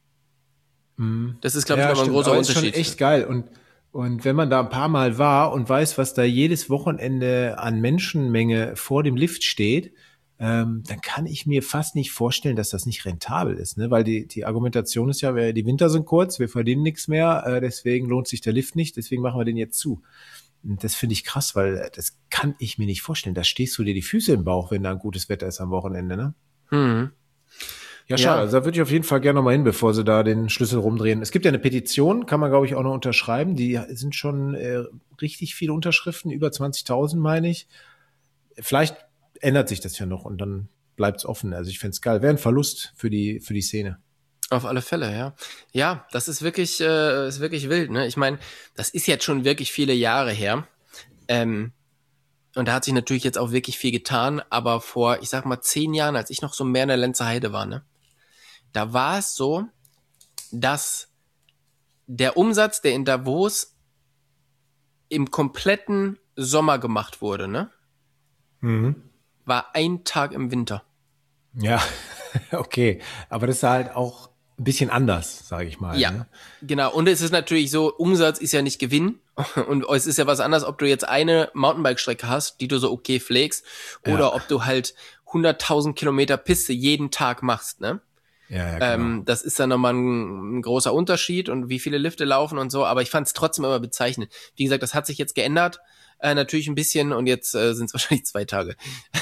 Das ist, glaube ich, nochmal ein großer Unterschied. Das ist schon echt geil. Und wenn man da ein paar Mal war und weiß, was da jedes Wochenende an Menschenmenge vor dem Lift steht, dann kann ich mir fast nicht vorstellen, dass das nicht rentabel ist, ne? Weil die Argumentation ist ja, die Winter sind kurz, wir verdienen nichts mehr, deswegen lohnt sich der Lift nicht, deswegen machen wir den jetzt zu. Und das finde ich krass, weil das kann ich mir nicht vorstellen. Da stehst du dir die Füße im Bauch, wenn da ein gutes Wetter ist am Wochenende, ne? Mhm. Ja, schade. Also da würde ich auf jeden Fall gerne nochmal hin, bevor sie da den Schlüssel rumdrehen. Es gibt ja eine Petition, kann man, glaube ich, auch noch unterschreiben. Die sind schon richtig viele Unterschriften, über 20.000, meine ich. Vielleicht ändert sich das ja noch und dann bleibt es offen. Also ich fände es geil. Wäre ein Verlust für die Szene. Auf alle Fälle, ja. Ja, das ist wirklich wild, ne? Ich meine, das ist jetzt schon wirklich viele Jahre her. Und da hat sich natürlich jetzt auch wirklich viel getan, aber vor, ich sag mal, 10 Jahren, als ich noch so mehr in der Lenzer Heide war, ne? Da war es so, dass der Umsatz, der in Davos im kompletten Sommer gemacht wurde, ne? war ein Tag im Winter. Ja, okay. Aber das ist halt auch ein bisschen anders, sage ich mal. Ja, Ne? genau. Und es ist natürlich so, Umsatz ist ja nicht Gewinn. Und es ist ja was anderes, ob du jetzt eine Mountainbike-Strecke hast, die du so okay pflegst, oder ob du halt 100.000 Kilometer Piste jeden Tag machst, ne? Ja, genau. Das ist dann nochmal ein großer Unterschied und wie viele Lifte laufen und so, aber ich fand es trotzdem immer bezeichnend. Wie gesagt, das hat sich jetzt geändert, natürlich ein bisschen und jetzt sind es wahrscheinlich 2 Tage.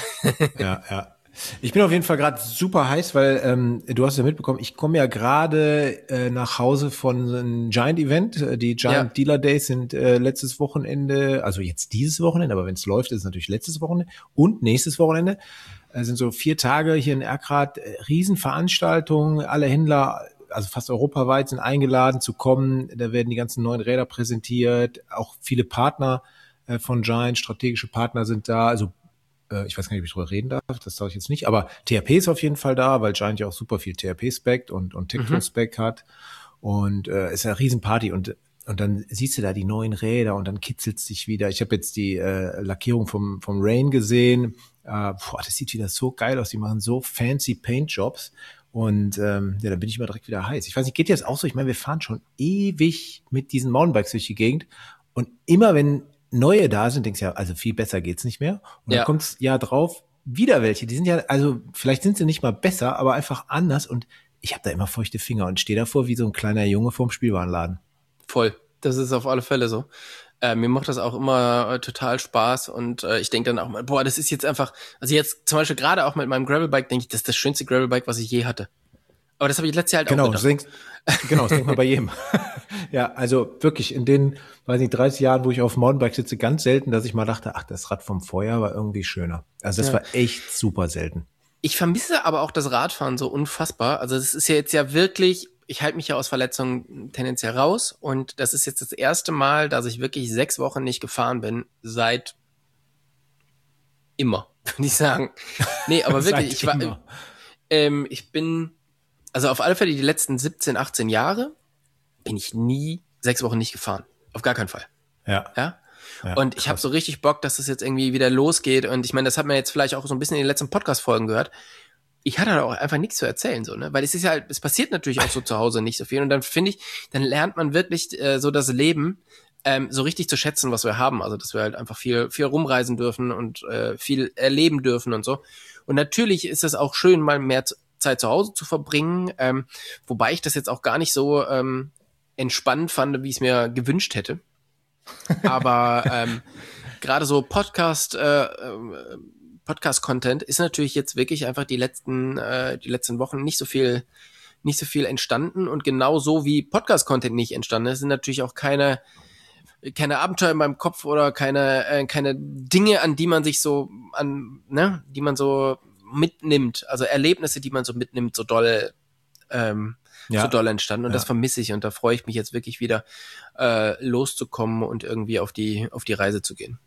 Ja. Ich bin auf jeden Fall gerade super heiß, weil du hast ja mitbekommen, ich komme ja gerade nach Hause von einem Giant-Event. Die Giant Dealer Days sind letztes Wochenende, also jetzt dieses Wochenende, aber wenn es läuft, ist es natürlich letztes Wochenende und nächstes Wochenende. Sind so 4 Tage hier in Erkrath, Riesenveranstaltungen, alle Händler, also fast europaweit sind eingeladen zu kommen. Da werden die ganzen neuen Räder präsentiert, auch viele Partner von Giant, strategische Partner sind da, also ich weiß gar nicht, ob ich drüber reden darf, das sage ich jetzt nicht, aber THP ist auf jeden Fall da, weil Giant ja auch super viel THP-Spec und Tektro-Spec hat und ist eine Riesenparty und dann siehst du da die neuen Räder und dann kitzelt's dich wieder. Ich habe jetzt die Lackierung vom Rain gesehen, das sieht wieder so geil aus, die machen so fancy Paint-Jobs und da bin ich immer direkt wieder heiß. Ich weiß nicht, geht dir das auch so? Ich meine, wir fahren schon ewig mit diesen Mountainbikes durch die Gegend und immer wenn neue da sind, denkst du ja, also viel besser geht's nicht mehr. Und dann kommt's ja drauf, wieder welche. Die sind ja, also vielleicht sind sie nicht mal besser, aber einfach anders. Und ich habe da immer feuchte Finger und stehe davor wie so ein kleiner Junge vorm Spielwarenladen. Voll, das ist auf alle Fälle so. Mir macht das auch immer total Spaß und ich denke dann auch mal, boah, das ist jetzt einfach, also jetzt zum Beispiel gerade auch mit meinem Gravelbike, denke ich, das ist das schönste Gravelbike, was ich je hatte. Aber das habe ich letztes Jahr halt auch gedacht. Das denkt man bei jedem. Ja, also wirklich in den, weiß nicht, 30 Jahren, wo ich auf dem Mountainbike sitze, ganz selten, dass ich mal dachte, ach, das Rad vom Vorjahr war irgendwie schöner. Also das war echt super selten. Ich vermisse aber auch das Radfahren so unfassbar. Also das ist ja jetzt ja wirklich, ich halte mich ja aus Verletzungen tendenziell raus und das ist jetzt das erste Mal, dass ich wirklich 6 Wochen nicht gefahren bin, seit immer, würde ich sagen. Nee, aber wirklich, ich bin, also auf alle Fälle die letzten 17, 18 Jahre bin ich nie 6 Wochen nicht gefahren. Auf gar keinen Fall. Ja? Und ich habe so richtig Bock, dass das jetzt irgendwie wieder losgeht. Und ich meine, das hat man jetzt vielleicht auch so ein bisschen in den letzten Podcast-Folgen gehört. Ich hatte da auch einfach nichts zu erzählen, so, ne? Weil es ist ja halt, es passiert natürlich auch so zu Hause nicht so viel. Und dann finde ich, dann lernt man wirklich so das Leben so richtig zu schätzen, was wir haben. Also, dass wir halt einfach viel rumreisen dürfen und viel erleben dürfen und so. Und natürlich ist es auch schön, mal mehr Zeit zu Hause zu verbringen, wobei ich das jetzt auch gar nicht so entspannt fand, wie ich es mir gewünscht hätte. Aber gerade so Podcast-Content ist natürlich jetzt wirklich einfach die letzten Wochen nicht so viel entstanden und genauso wie Podcast-Content nicht entstanden ist, sind natürlich auch keine Abenteuer in meinem Kopf oder keine Dinge, an die man sich so die man so mitnimmt, also Erlebnisse, die man so mitnimmt, so doll entstanden und das vermisse ich und da freue ich mich jetzt wirklich wieder loszukommen und irgendwie auf die Reise zu gehen.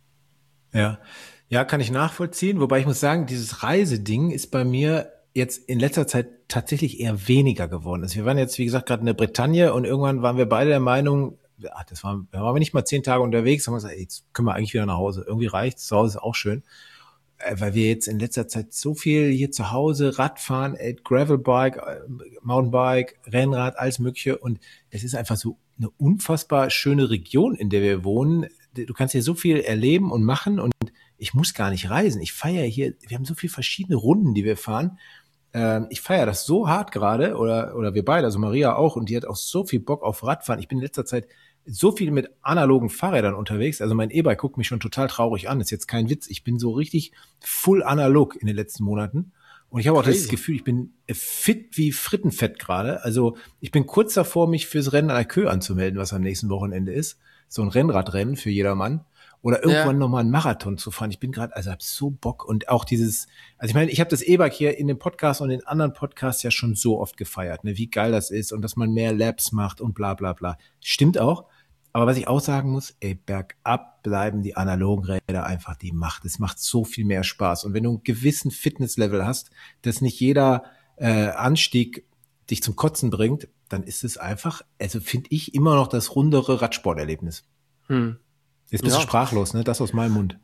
Ja, kann ich nachvollziehen, wobei ich muss sagen, dieses Reiseding ist bei mir jetzt in letzter Zeit tatsächlich eher weniger geworden. Also wir waren jetzt, wie gesagt, gerade in der Bretagne und irgendwann waren wir beide der Meinung, da waren wir nicht mal 10 Tage unterwegs, haben wir gesagt, ey, jetzt können wir eigentlich wieder nach Hause. Irgendwie reicht's, zu Hause ist auch schön. Weil wir jetzt in letzter Zeit so viel hier zu Hause Radfahren, Gravelbike, Mountainbike, Rennrad, alles Mögliche. Und es ist einfach so eine unfassbar schöne Region, in der wir wohnen. Du kannst hier so viel erleben und machen und ich muss gar nicht reisen. Ich feiere hier, wir haben so viele verschiedene Runden, die wir fahren. Ich feiere das so hart gerade oder wir beide, also Maria auch und die hat auch so viel Bock auf Radfahren. Ich bin in letzter Zeit so viel mit analogen Fahrrädern unterwegs. Also mein E-Bike guckt mich schon total traurig an. Ist jetzt kein Witz. Ich bin so richtig full analog in den letzten Monaten. Und ich habe auch das Gefühl, ich bin fit wie Frittenfett gerade. Also ich bin kurz davor, mich fürs Rennen an der Kö anzumelden, was am nächsten Wochenende ist. So ein Rennradrennen für jedermann. Oder irgendwann nochmal einen Marathon zu fahren. Ich bin gerade, also hab so Bock. Und auch dieses, also ich meine, ich habe das E-Bike hier in dem Podcast und in anderen Podcasts ja schon so oft gefeiert, ne, wie geil das ist und dass man mehr Laps macht und bla bla bla. Stimmt auch. Aber was ich auch sagen muss, bergab bleiben die analogen Räder einfach die Macht. Es macht so viel mehr Spaß. Und wenn du einen gewissen Fitnesslevel hast, dass nicht jeder Anstieg dich zum Kotzen bringt, dann ist es einfach, also finde ich immer noch das rundere Radsporterlebnis. Jetzt bist du sprachlos, ne? Das aus meinem Mund.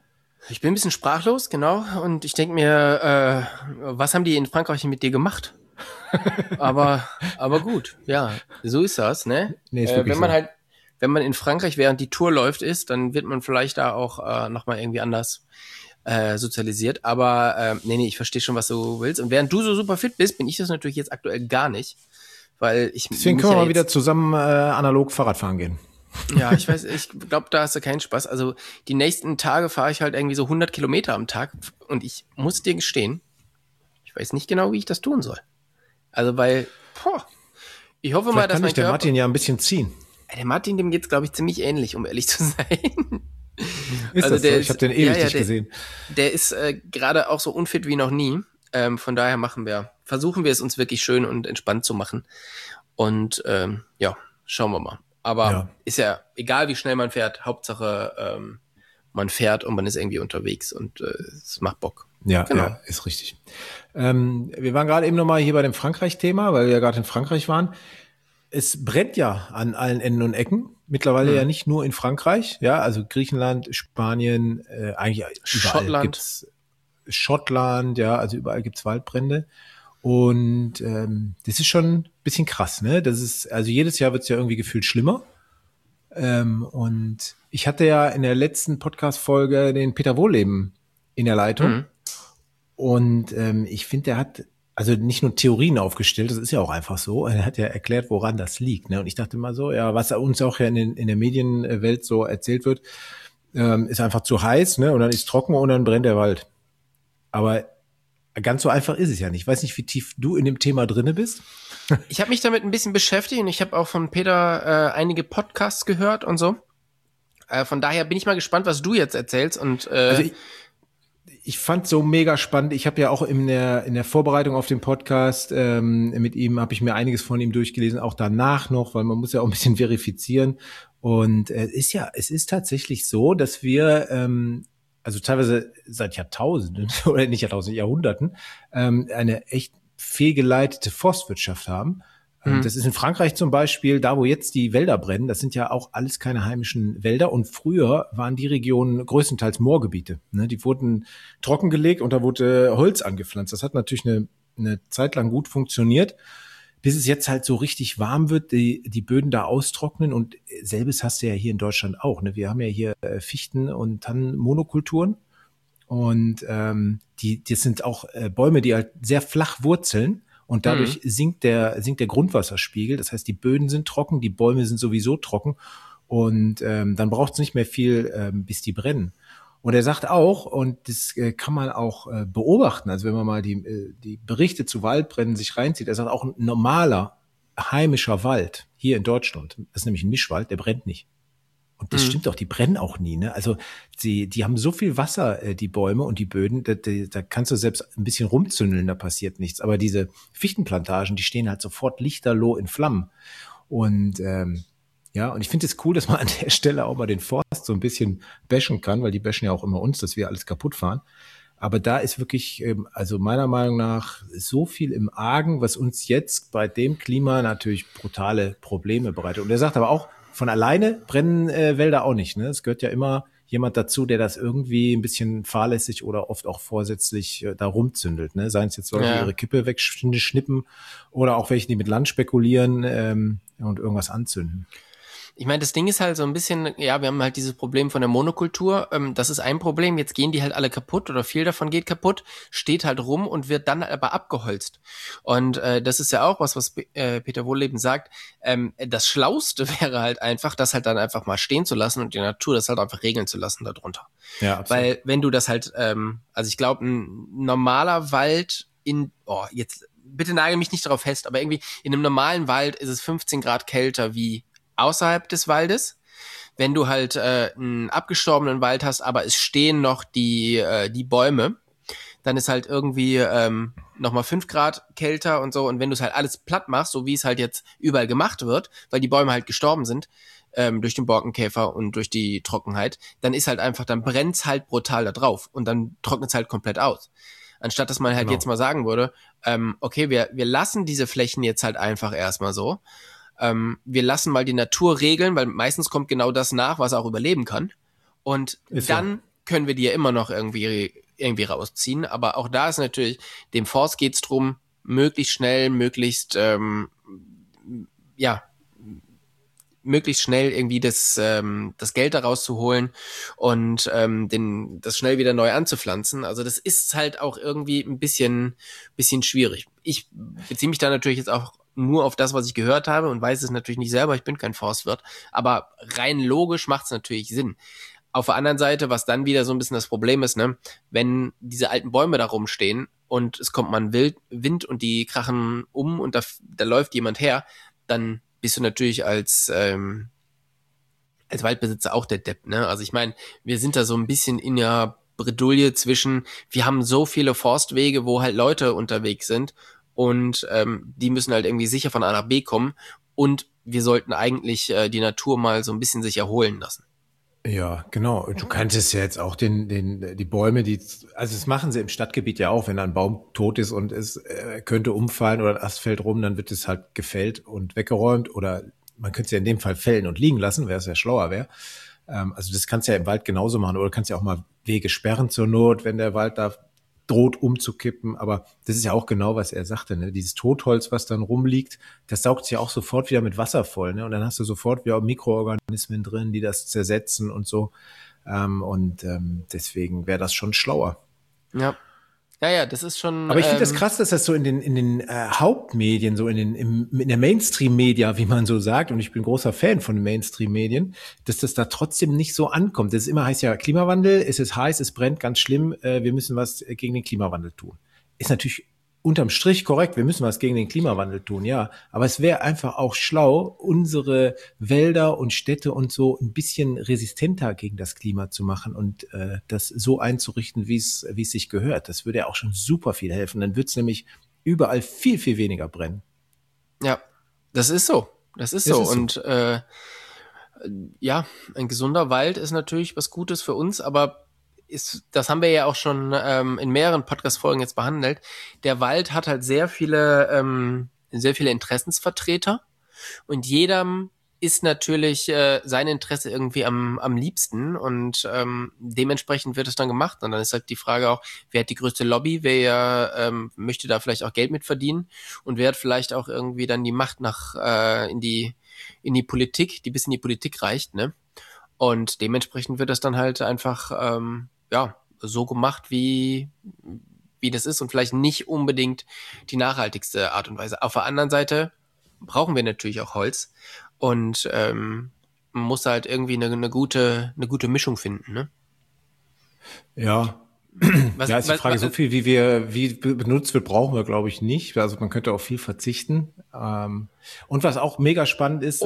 Ich bin ein bisschen sprachlos, genau. Und ich denke mir, was haben die in Frankreich mit dir gemacht? aber gut, ja, so ist das, ne? Nee, ist wirklich Wenn man so. halt, wenn man in Frankreich während die Tour läuft dann wird man vielleicht da auch nochmal irgendwie anders sozialisiert. Aber nee, ich verstehe schon, was du willst. Und während du so super fit bist, bin ich das natürlich jetzt aktuell gar nicht. Weil ich Deswegen mich können wir ja mal wieder jetzt, zusammen analog Fahrrad fahren gehen. ja, ich glaube, da hast du keinen Spaß. Also die nächsten Tage fahre ich halt irgendwie so 100 Kilometer am Tag und ich muss dir gestehen, ich weiß nicht genau, wie ich das tun soll. Also weil, ich hoffe mal, Vielleicht dass kann mein dich der Körper, Martin ja ein bisschen ziehen. der Martin, dem geht's glaube ich ziemlich ähnlich, um ehrlich zu sein. Ist Also das so? der Ich habe ist, den ewig nicht der, gesehen. der ist gerade auch so unfit wie noch nie. Von daher versuchen wir es uns wirklich schön und entspannt zu machen. Und ja, schauen wir mal. Aber Ja. ist ja egal, wie schnell man fährt. Hauptsache, man fährt und man ist irgendwie unterwegs und es macht Bock. Ja, Genau. ja, ist richtig. Wir waren gerade eben nochmal hier bei dem Frankreich-Thema, weil wir ja gerade in Frankreich waren. Es brennt ja an allen Enden und Ecken. Mittlerweile ja nicht nur in Frankreich, ja, also Griechenland, Spanien, eigentlich überall Schottland. gibt's Schottland, ja, also überall gibt's Waldbrände. Und das ist schon ein bisschen krass, ne? Das ist, also jedes Jahr wird's ja irgendwie gefühlt schlimmer. Und ich hatte ja in der letzten Podcast-Folge den Peter Wohlleben in der Leitung. Und ich finde, der hat also nicht nur Theorien aufgestellt, das ist ja auch einfach so. Er hat ja erklärt, woran das liegt. Ne? Und ich dachte mal so, ja, was uns auch ja in der Medienwelt so erzählt wird, ist einfach zu heiß, ne? Und dann ist trocken und dann brennt der Wald. Aber ganz so einfach ist es ja nicht. Ich weiß nicht, wie tief du in dem Thema drinne bist. Ich habe mich damit ein bisschen beschäftigt und ich habe auch von Peter einige Podcasts gehört und so. Von daher bin ich mal gespannt, was du jetzt erzählst. Und Also ich fand so mega spannend. Ich habe ja auch in der Vorbereitung auf den Podcast mit ihm, habe ich mir einiges von ihm durchgelesen, auch danach noch, weil man muss ja auch ein bisschen verifizieren. Und es ist tatsächlich so, dass wir also teilweise seit Jahrtausenden oder nicht Jahrtausenden, Jahrhunderten eine echt fehlgeleitete Forstwirtschaft haben. Das ist in Frankreich zum Beispiel, da wo jetzt die Wälder brennen, das sind ja auch alles keine heimischen Wälder. Und früher waren die Regionen größtenteils Moorgebiete. Ne? Die wurden trockengelegt und da wurde Holz angepflanzt. Das hat natürlich eine Zeit lang gut funktioniert, bis es jetzt halt so richtig warm wird, die Böden da austrocknen. Und selbes hast du ja hier in Deutschland auch. Ne? Wir haben ja hier Fichten- und Tannenmonokulturen. Und das sind auch Bäume, die halt sehr flach wurzeln. Und dadurch sinkt der Grundwasserspiegel. Das heißt, die Böden sind trocken, die Bäume sind sowieso trocken. Und dann braucht es nicht mehr viel, bis die brennen. Und er sagt auch, und das kann man auch beobachten, also wenn man mal die Berichte zu Waldbränden sich reinzieht, er sagt auch, ein normaler heimischer Wald hier in Deutschland, das ist nämlich ein Mischwald, der brennt nicht. Und das stimmt auch, die brennen auch nie. Ne? Also die haben so viel Wasser, die Bäume und die Böden, da kannst du selbst ein bisschen rumzündeln, da passiert nichts. Aber diese Fichtenplantagen, die stehen halt sofort lichterloh in Flammen. Und ja, und ich finde es cool, dass man an der Stelle auch mal den Forst so ein bisschen bashen kann, weil die bashen ja auch immer uns, dass wir alles kaputt fahren. Aber da ist wirklich, also meiner Meinung nach, so viel im Argen, was uns jetzt bei dem Klima natürlich brutale Probleme bereitet. Und er sagt aber auch, von alleine brennen Wälder auch nicht. Ne? Es gehört ja immer jemand dazu, der das irgendwie ein bisschen fahrlässig oder oft auch vorsätzlich da rumzündelt. Ne? Seien es jetzt Leute, die ihre Kippe wegschnippen oder auch welche, die mit Land spekulieren und irgendwas anzünden. Ich meine, das Ding ist halt so ein bisschen, ja, wir haben halt dieses Problem von der Monokultur. Das ist ein Problem. Jetzt gehen die halt alle kaputt oder viel davon geht kaputt, steht halt rum und wird dann aber abgeholzt. Und das ist ja auch was Peter Wohlleben sagt. Das Schlauste wäre halt einfach, das halt dann einfach mal stehen zu lassen und die Natur das halt einfach regeln zu lassen darunter. Ja, absolut. Weil wenn du das halt, also ich glaube, ein normaler Wald jetzt bitte nagel mich nicht darauf fest, aber irgendwie in einem normalen Wald ist es 15 Grad kälter wie außerhalb des Waldes. Wenn du halt einen abgestorbenen Wald hast, aber es stehen noch die Bäume, dann ist halt irgendwie nochmal 5 Grad kälter und so. Und wenn du es halt alles platt machst, so wie es halt jetzt überall gemacht wird, weil die Bäume halt gestorben sind, durch den Borkenkäfer und durch die Trockenheit, dann ist halt einfach, dann brennt's halt brutal da drauf und dann trocknet's halt komplett aus. Anstatt dass man halt jetzt mal sagen würde, okay, wir lassen diese Flächen jetzt halt einfach erstmal so. Wir lassen mal die Natur regeln, weil meistens kommt genau das nach, was auch überleben kann. Und Ist dann können wir die ja immer noch irgendwie rausziehen. Aber auch da ist natürlich, dem Forst geht's drum, möglichst schnell, möglichst irgendwie das Geld daraus zu holen und das schnell wieder neu anzupflanzen. Also das ist halt auch irgendwie ein bisschen schwierig. Ich beziehe mich da natürlich jetzt auch nur auf das, was ich gehört habe und weiß es natürlich nicht selber, ich bin kein Forstwirt, aber rein logisch macht es natürlich Sinn. Auf der anderen Seite, was dann wieder so ein bisschen das Problem ist, ne, wenn diese alten Bäume da rumstehen und es kommt mal ein Wind und die krachen und da läuft jemand her, dann bist du natürlich als Waldbesitzer auch der Depp, ne? Also ich meine, wir sind da so ein bisschen in der Bredouille zwischen, wir haben so viele Forstwege, wo halt Leute unterwegs sind und die müssen halt irgendwie sicher von A nach B kommen und wir sollten eigentlich die Natur mal so ein bisschen sich erholen lassen. Ja, genau. Du könntest ja jetzt auch die Bäume, also das machen sie im Stadtgebiet ja auch, wenn ein Baum tot ist und es könnte umfallen oder ein Ast fällt rum, dann wird es halt gefällt und weggeräumt oder man könnte es ja in dem Fall fällen und liegen lassen, wer es ja schlauer wäre. Also das kannst du ja im Wald genauso machen oder kannst ja auch mal Wege sperren zur Not, wenn der Wald da droht umzukippen, aber das ist ja auch genau, was er sagte, ne? Dieses Totholz, was dann rumliegt, das saugt sich ja auch sofort wieder mit Wasser voll, ne? Und dann hast du sofort wieder Mikroorganismen drin, die das zersetzen und so. Deswegen wäre das schon schlauer. Ja. Ja, das ist schon. Aber ich finde das krass, dass das so in den Hauptmedien, so in der Mainstream-Media, wie man so sagt, und ich bin großer Fan von den Mainstream-Medien, dass das da trotzdem nicht so ankommt. Das ist immer heißt ja Klimawandel, es ist heiß, es brennt ganz schlimm, wir müssen was gegen den Klimawandel tun. Ist natürlich unterm Strich korrekt, wir müssen was gegen den Klimawandel tun, ja. Aber es wäre einfach auch schlau, unsere Wälder und Städte und so ein bisschen resistenter gegen das Klima zu machen und das so einzurichten, wie es sich gehört. Das würde ja auch schon super viel helfen. Dann wird es nämlich überall viel, viel weniger brennen. Ja, das ist so. Das ist so. Und ja, ein gesunder Wald ist natürlich was Gutes für uns, aber das haben wir ja auch schon in mehreren Podcast-Folgen jetzt behandelt. Der Wald hat halt sehr viele Interessensvertreter und jedem ist natürlich sein Interesse irgendwie am liebsten und dementsprechend wird es dann gemacht. Und dann ist halt die Frage auch, wer hat die größte Lobby, wer möchte da vielleicht auch Geld mit verdienen und wer hat vielleicht auch irgendwie dann die Macht in die Politik, die bis in die Politik reicht, ne? Und dementsprechend wird das dann halt einfach so gemacht, wie das ist und vielleicht nicht unbedingt die nachhaltigste Art und Weise. Auf der anderen Seite brauchen wir natürlich auch Holz und man muss halt irgendwie eine gute Mischung finden, ne? Ja. Ist die Frage, so viel wie benutzt wird, brauchen wir, glaube ich, nicht. Also man könnte auf viel verzichten. Und was auch mega spannend ist,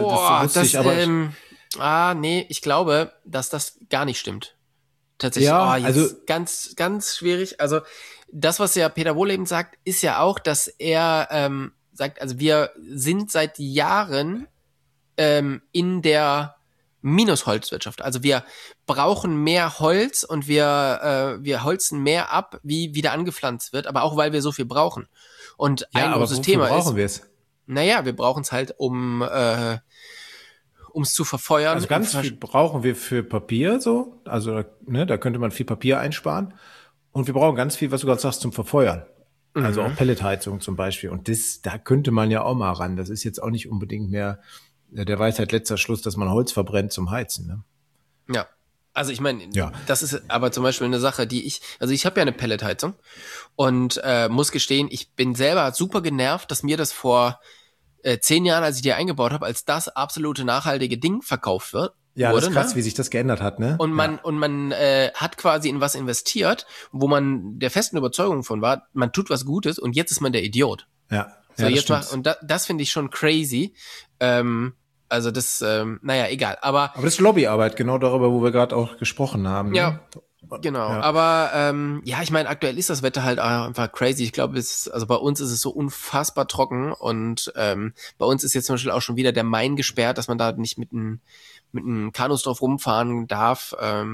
ich glaube, dass das gar nicht stimmt. Tatsächlich, also ganz, ganz schwierig. Also das, was ja Peter Wohleben sagt, ist ja auch, dass er sagt, also wir sind seit Jahren in der Minusholzwirtschaft. Also wir brauchen mehr Holz und wir holzen mehr ab, wie wieder angepflanzt wird, aber auch, weil wir so viel brauchen. Und ein großes Thema ist, brauchen wir es? Naja, wir brauchen es halt, um es zu verfeuern. Also ganz viel brauchen wir für Papier so. Also ne, da könnte man viel Papier einsparen. Und wir brauchen ganz viel, was du gerade sagst, zum Verfeuern. Also auch Pelletheizung zum Beispiel. Und da könnte man ja auch mal ran. Das ist jetzt auch nicht unbedingt mehr der Weisheit letzter Schluss, dass man Holz verbrennt zum Heizen. Ne? Ja. Also ich meine, das ist aber zum Beispiel eine Sache, ich habe ja eine Pelletheizung und muss gestehen, ich bin selber super genervt, dass mir das vor 10 Jahren, als ich die eingebaut habe, als das absolute nachhaltige Ding verkauft wurde. Ja, das ist krass, wie sich das geändert hat, ne? Und man hat quasi in was investiert, wo man der festen Überzeugung von war, man tut was Gutes und jetzt ist man der Idiot. Ja. So, das finde ich schon crazy. Also das, egal. Aber das ist Lobbyarbeit, genau darüber, wo wir gerade auch gesprochen haben. Ja. Ne? Genau, ja. Aber ich meine, aktuell ist das Wetter halt einfach crazy. Ich glaube, bei uns ist es so unfassbar trocken und bei uns ist jetzt zum Beispiel auch schon wieder der Main gesperrt, dass man da nicht mit einem Kanus drauf rumfahren darf,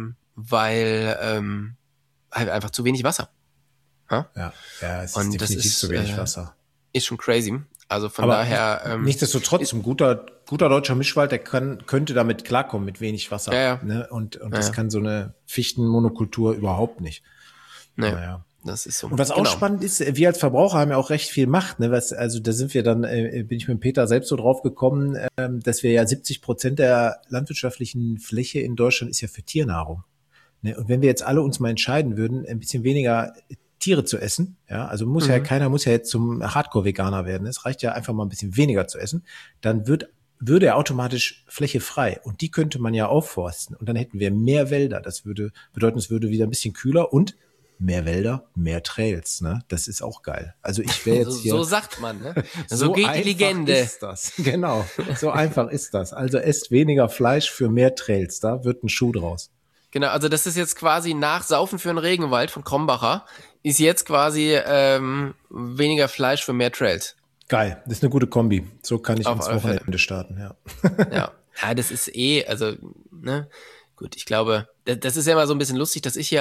weil halt einfach zu wenig Wasser. Ja, es ist definitiv zu wenig Wasser. Ist schon crazy. Also von daher. Nichtsdestotrotz ein guter guter deutscher Mischwald, der könnte damit klarkommen, mit wenig Wasser. Ja. Ne? Und das kann so eine Fichtenmonokultur überhaupt nicht. Nee, naja. Das ist so. Und was auch spannend ist, wir als Verbraucher haben ja auch recht viel Macht. Ne? Also da sind wir dann, bin ich mit Peter selbst so drauf gekommen, dass wir ja 70% der landwirtschaftlichen Fläche in Deutschland ist ja für Tiernahrung. Ne? Und wenn wir jetzt alle uns mal entscheiden würden, ein bisschen weniger Tiere zu essen, ja, also keiner muss ja jetzt zum Hardcore-Veganer werden. Es reicht ja einfach mal ein bisschen weniger zu essen, dann würde ja automatisch Fläche frei. Und die könnte man ja aufforsten. Und dann hätten wir mehr Wälder. Das würde bedeuten, es würde wieder ein bisschen kühler und mehr Wälder, mehr Trails, ne? Das ist auch geil. Also ich wäre jetzt hier. So sagt man, ne? So geht die Legende. Ist das. Genau. So einfach ist das. Also esst weniger Fleisch für mehr Trails. Da wird ein Schuh draus. Genau, also das ist jetzt quasi nach Saufen für den Regenwald von Krombacher, ist jetzt quasi weniger Fleisch für mehr Trails. Geil. Das ist eine gute Kombi. So kann ich ins Wochenende starten, ja. Ja, das ist also, ne? Gut, ich glaube, das ist ja immer so ein bisschen lustig, dass ich hier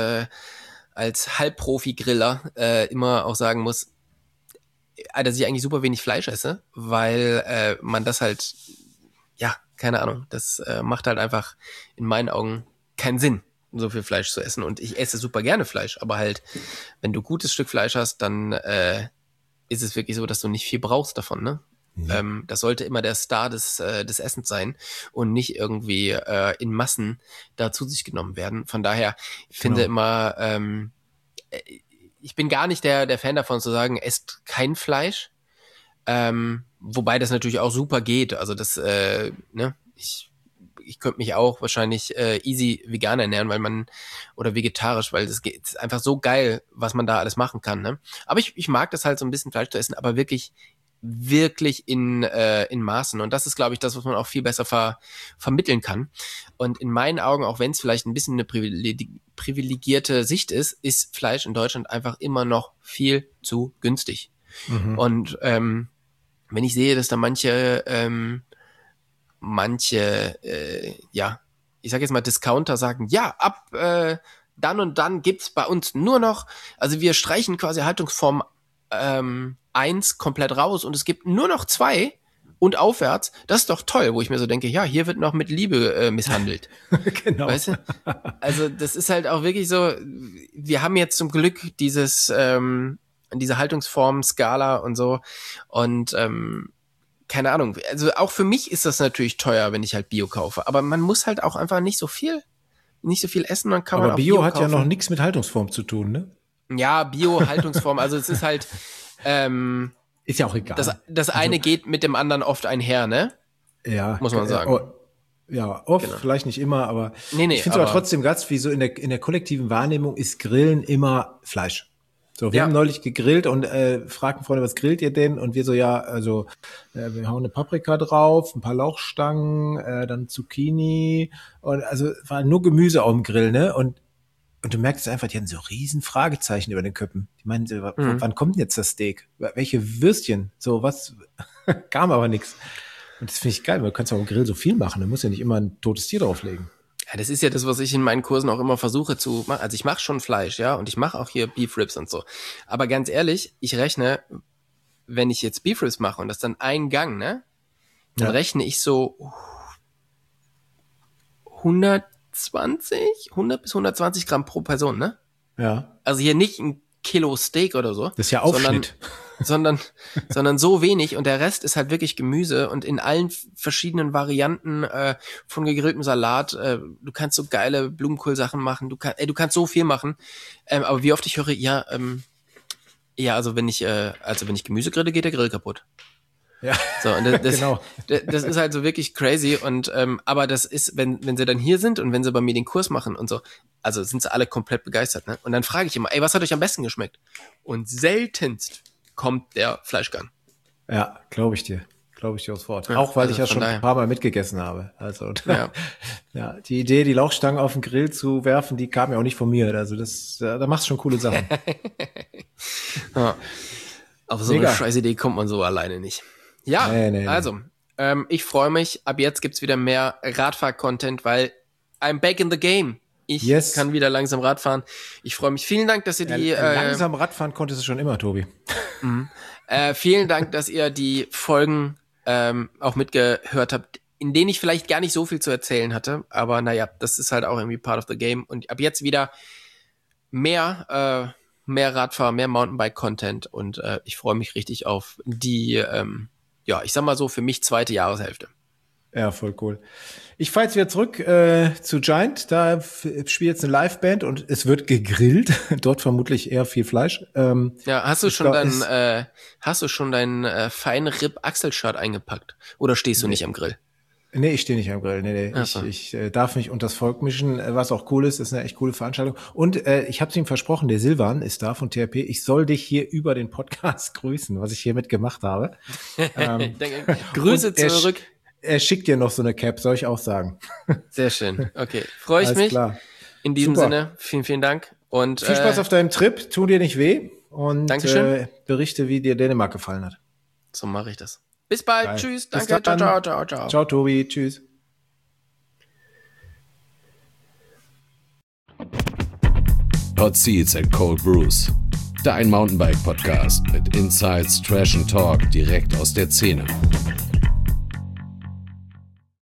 als Halbprofi-Griller immer auch sagen muss, dass ich eigentlich super wenig Fleisch esse, weil man das halt, ja, keine Ahnung, das macht halt einfach in meinen Augen keinen Sinn, so viel Fleisch zu essen. Und ich esse super gerne Fleisch, aber halt, wenn du gutes Stück Fleisch hast, dann ist es wirklich so, dass du nicht viel brauchst davon, ne? Ja. Das sollte immer der Star des Essens sein und nicht irgendwie in Massen da zu sich genommen werden. Von daher, ich finde immer, ich bin gar nicht der Fan davon zu sagen, esst kein Fleisch. Wobei das natürlich auch super geht. Also das, ne, ich könnte mich auch wahrscheinlich easy vegan ernähren, oder vegetarisch, weil das ist einfach so geil, was man da alles machen kann, ne? Aber ich mag das halt so ein bisschen Fleisch zu essen, aber wirklich in Maßen. Und das ist, glaube ich, das, was man auch viel besser vermitteln kann. Und in meinen Augen, auch wenn es vielleicht ein bisschen eine privilegierte Sicht ist Fleisch in Deutschland einfach immer noch viel zu günstig. Mhm. Und wenn ich sehe, dass da manche ich sag jetzt mal Discounter sagen, ja, ab dann und dann gibt's bei uns nur noch, also wir streichen quasi Haltungsform 1 komplett raus und es gibt nur noch 2 und aufwärts, das ist doch toll, wo ich mir so denke, ja, hier wird noch mit Liebe misshandelt. Genau. Weißt du? Also das ist halt auch wirklich so, wir haben jetzt zum Glück diese Haltungsform, Skala und so und keine Ahnung, also auch für mich ist das natürlich teuer, wenn ich halt Bio kaufe, aber man muss halt auch einfach nicht so viel essen, dann kann man auch Bio hat kaufen. Ja noch nichts mit Haltungsform zu tun, ne? Ja, Bio-Haltungsform, also es ist halt ist ja auch egal. Das eine geht mit dem anderen oft einher, ne? Ja. Muss man sagen. Ja, oft, genau. Vielleicht nicht immer, aber nee, ich finde es aber trotzdem ganz, wie so in der kollektiven Wahrnehmung ist Grillen immer Fleisch. So, wir haben neulich gegrillt und fragten Freunde, was grillt ihr denn? Und wir so, ja, also wir hauen eine Paprika drauf, ein paar Lauchstangen, dann Zucchini und also war nur Gemüse auf dem Grill, ne? Und du merkst einfach, die hatten so riesen Fragezeichen über den Köppen. Die meinen, wann kommt denn jetzt das Steak? Welche Würstchen? So, was? Kam aber nichts. Und das finde ich geil, weil du kannst auch am Grill so viel machen. Du musst ja nicht immer ein totes Tier drauflegen. Ja, das ist ja das, was ich in meinen Kursen auch immer versuche zu machen. Also ich mache schon Fleisch, ja, und ich mache auch hier Beef Ribs und so. Aber ganz ehrlich, ich rechne, wenn ich jetzt Beef Ribs mache und das dann ein Gang, ne, dann rechne ich so 100 bis 120 Gramm pro Person, ne? Ja. Also hier nicht ein Kilo Steak oder so. Das ist ja Aufschnitt. Sondern so wenig und der Rest ist halt wirklich Gemüse und in allen verschiedenen Varianten von gegrilltem Salat. Du kannst so geile Blumenkohlsachen machen. Du kannst so viel machen. Aber wie oft ich höre, also wenn ich Gemüse grille, geht der Grill kaputt. Ja, so, und das ist halt so wirklich crazy und aber das ist, wenn sie dann hier sind und wenn sie bei mir den Kurs machen und so, also sind sie alle komplett begeistert, ne? Und dann frage ich immer, was hat euch am besten geschmeckt? Und seltenst kommt der Fleischgang. Ja, glaube ich dir aufs Wort. Ja, auch weil ich ja schon ein paar Mal mitgegessen habe. Also ja, die Idee, die Lauchstangen auf den Grill zu werfen, die kam ja auch nicht von mir. Also da machst du schon coole Sachen. Ja. Auf so eine scheiß Idee kommt man so alleine nicht. Ja, nee. Also, ich freue mich. Ab jetzt gibt's wieder mehr Radfahr-Content, weil I'm back in the game. Ich kann wieder langsam Radfahren. Ich freue mich. Vielen Dank, dass ihr die... langsam Radfahren konntest du schon immer, Tobi. Vielen Dank, dass ihr die Folgen auch mitgehört habe, in denen ich vielleicht gar nicht so viel zu erzählen hatte. Aber naja, das ist halt auch irgendwie part of the game. Und ab jetzt wieder mehr Radfahr, mehr Mountainbike-Content. Und ich freue mich richtig auf die, ich sag mal so, für mich zweite Jahreshälfte. Ja, voll cool. Ich fahre jetzt wieder zurück zu Giant. Da spielt jetzt eine Liveband und es wird gegrillt. Dort vermutlich eher viel Fleisch. Hast du schon dein Feinripp-Axel-Shirt eingepackt? Oder stehst du nicht am Grill? Nee, ich stehe nicht am Grill. Nee. So. Ich darf mich unters Volk mischen, was auch cool ist. Das ist eine echt coole Veranstaltung. Und ich habe es ihm versprochen, der Silvan ist da von THP. Ich soll dich hier über den Podcast grüßen, was ich hiermit gemacht habe. Grüße zurück. Er schickt dir noch so eine Cap, soll ich auch sagen. Sehr schön. Okay, freue ich Alles mich. Klar. In diesem Super. Sinne, vielen Dank. Und viel Spaß auf deinem Trip, tu dir nicht weh und Dankeschön. Berichte, wie dir Dänemark gefallen hat. So mache ich das. Bis bald. Geil. Tschüss. Bis Danke. dann. Ciao. Ciao, Tobi. Tschüss. Hot Seats and Cold Brews. Dein Mountainbike-Podcast mit Insights, Trash and Talk direkt aus der Szene.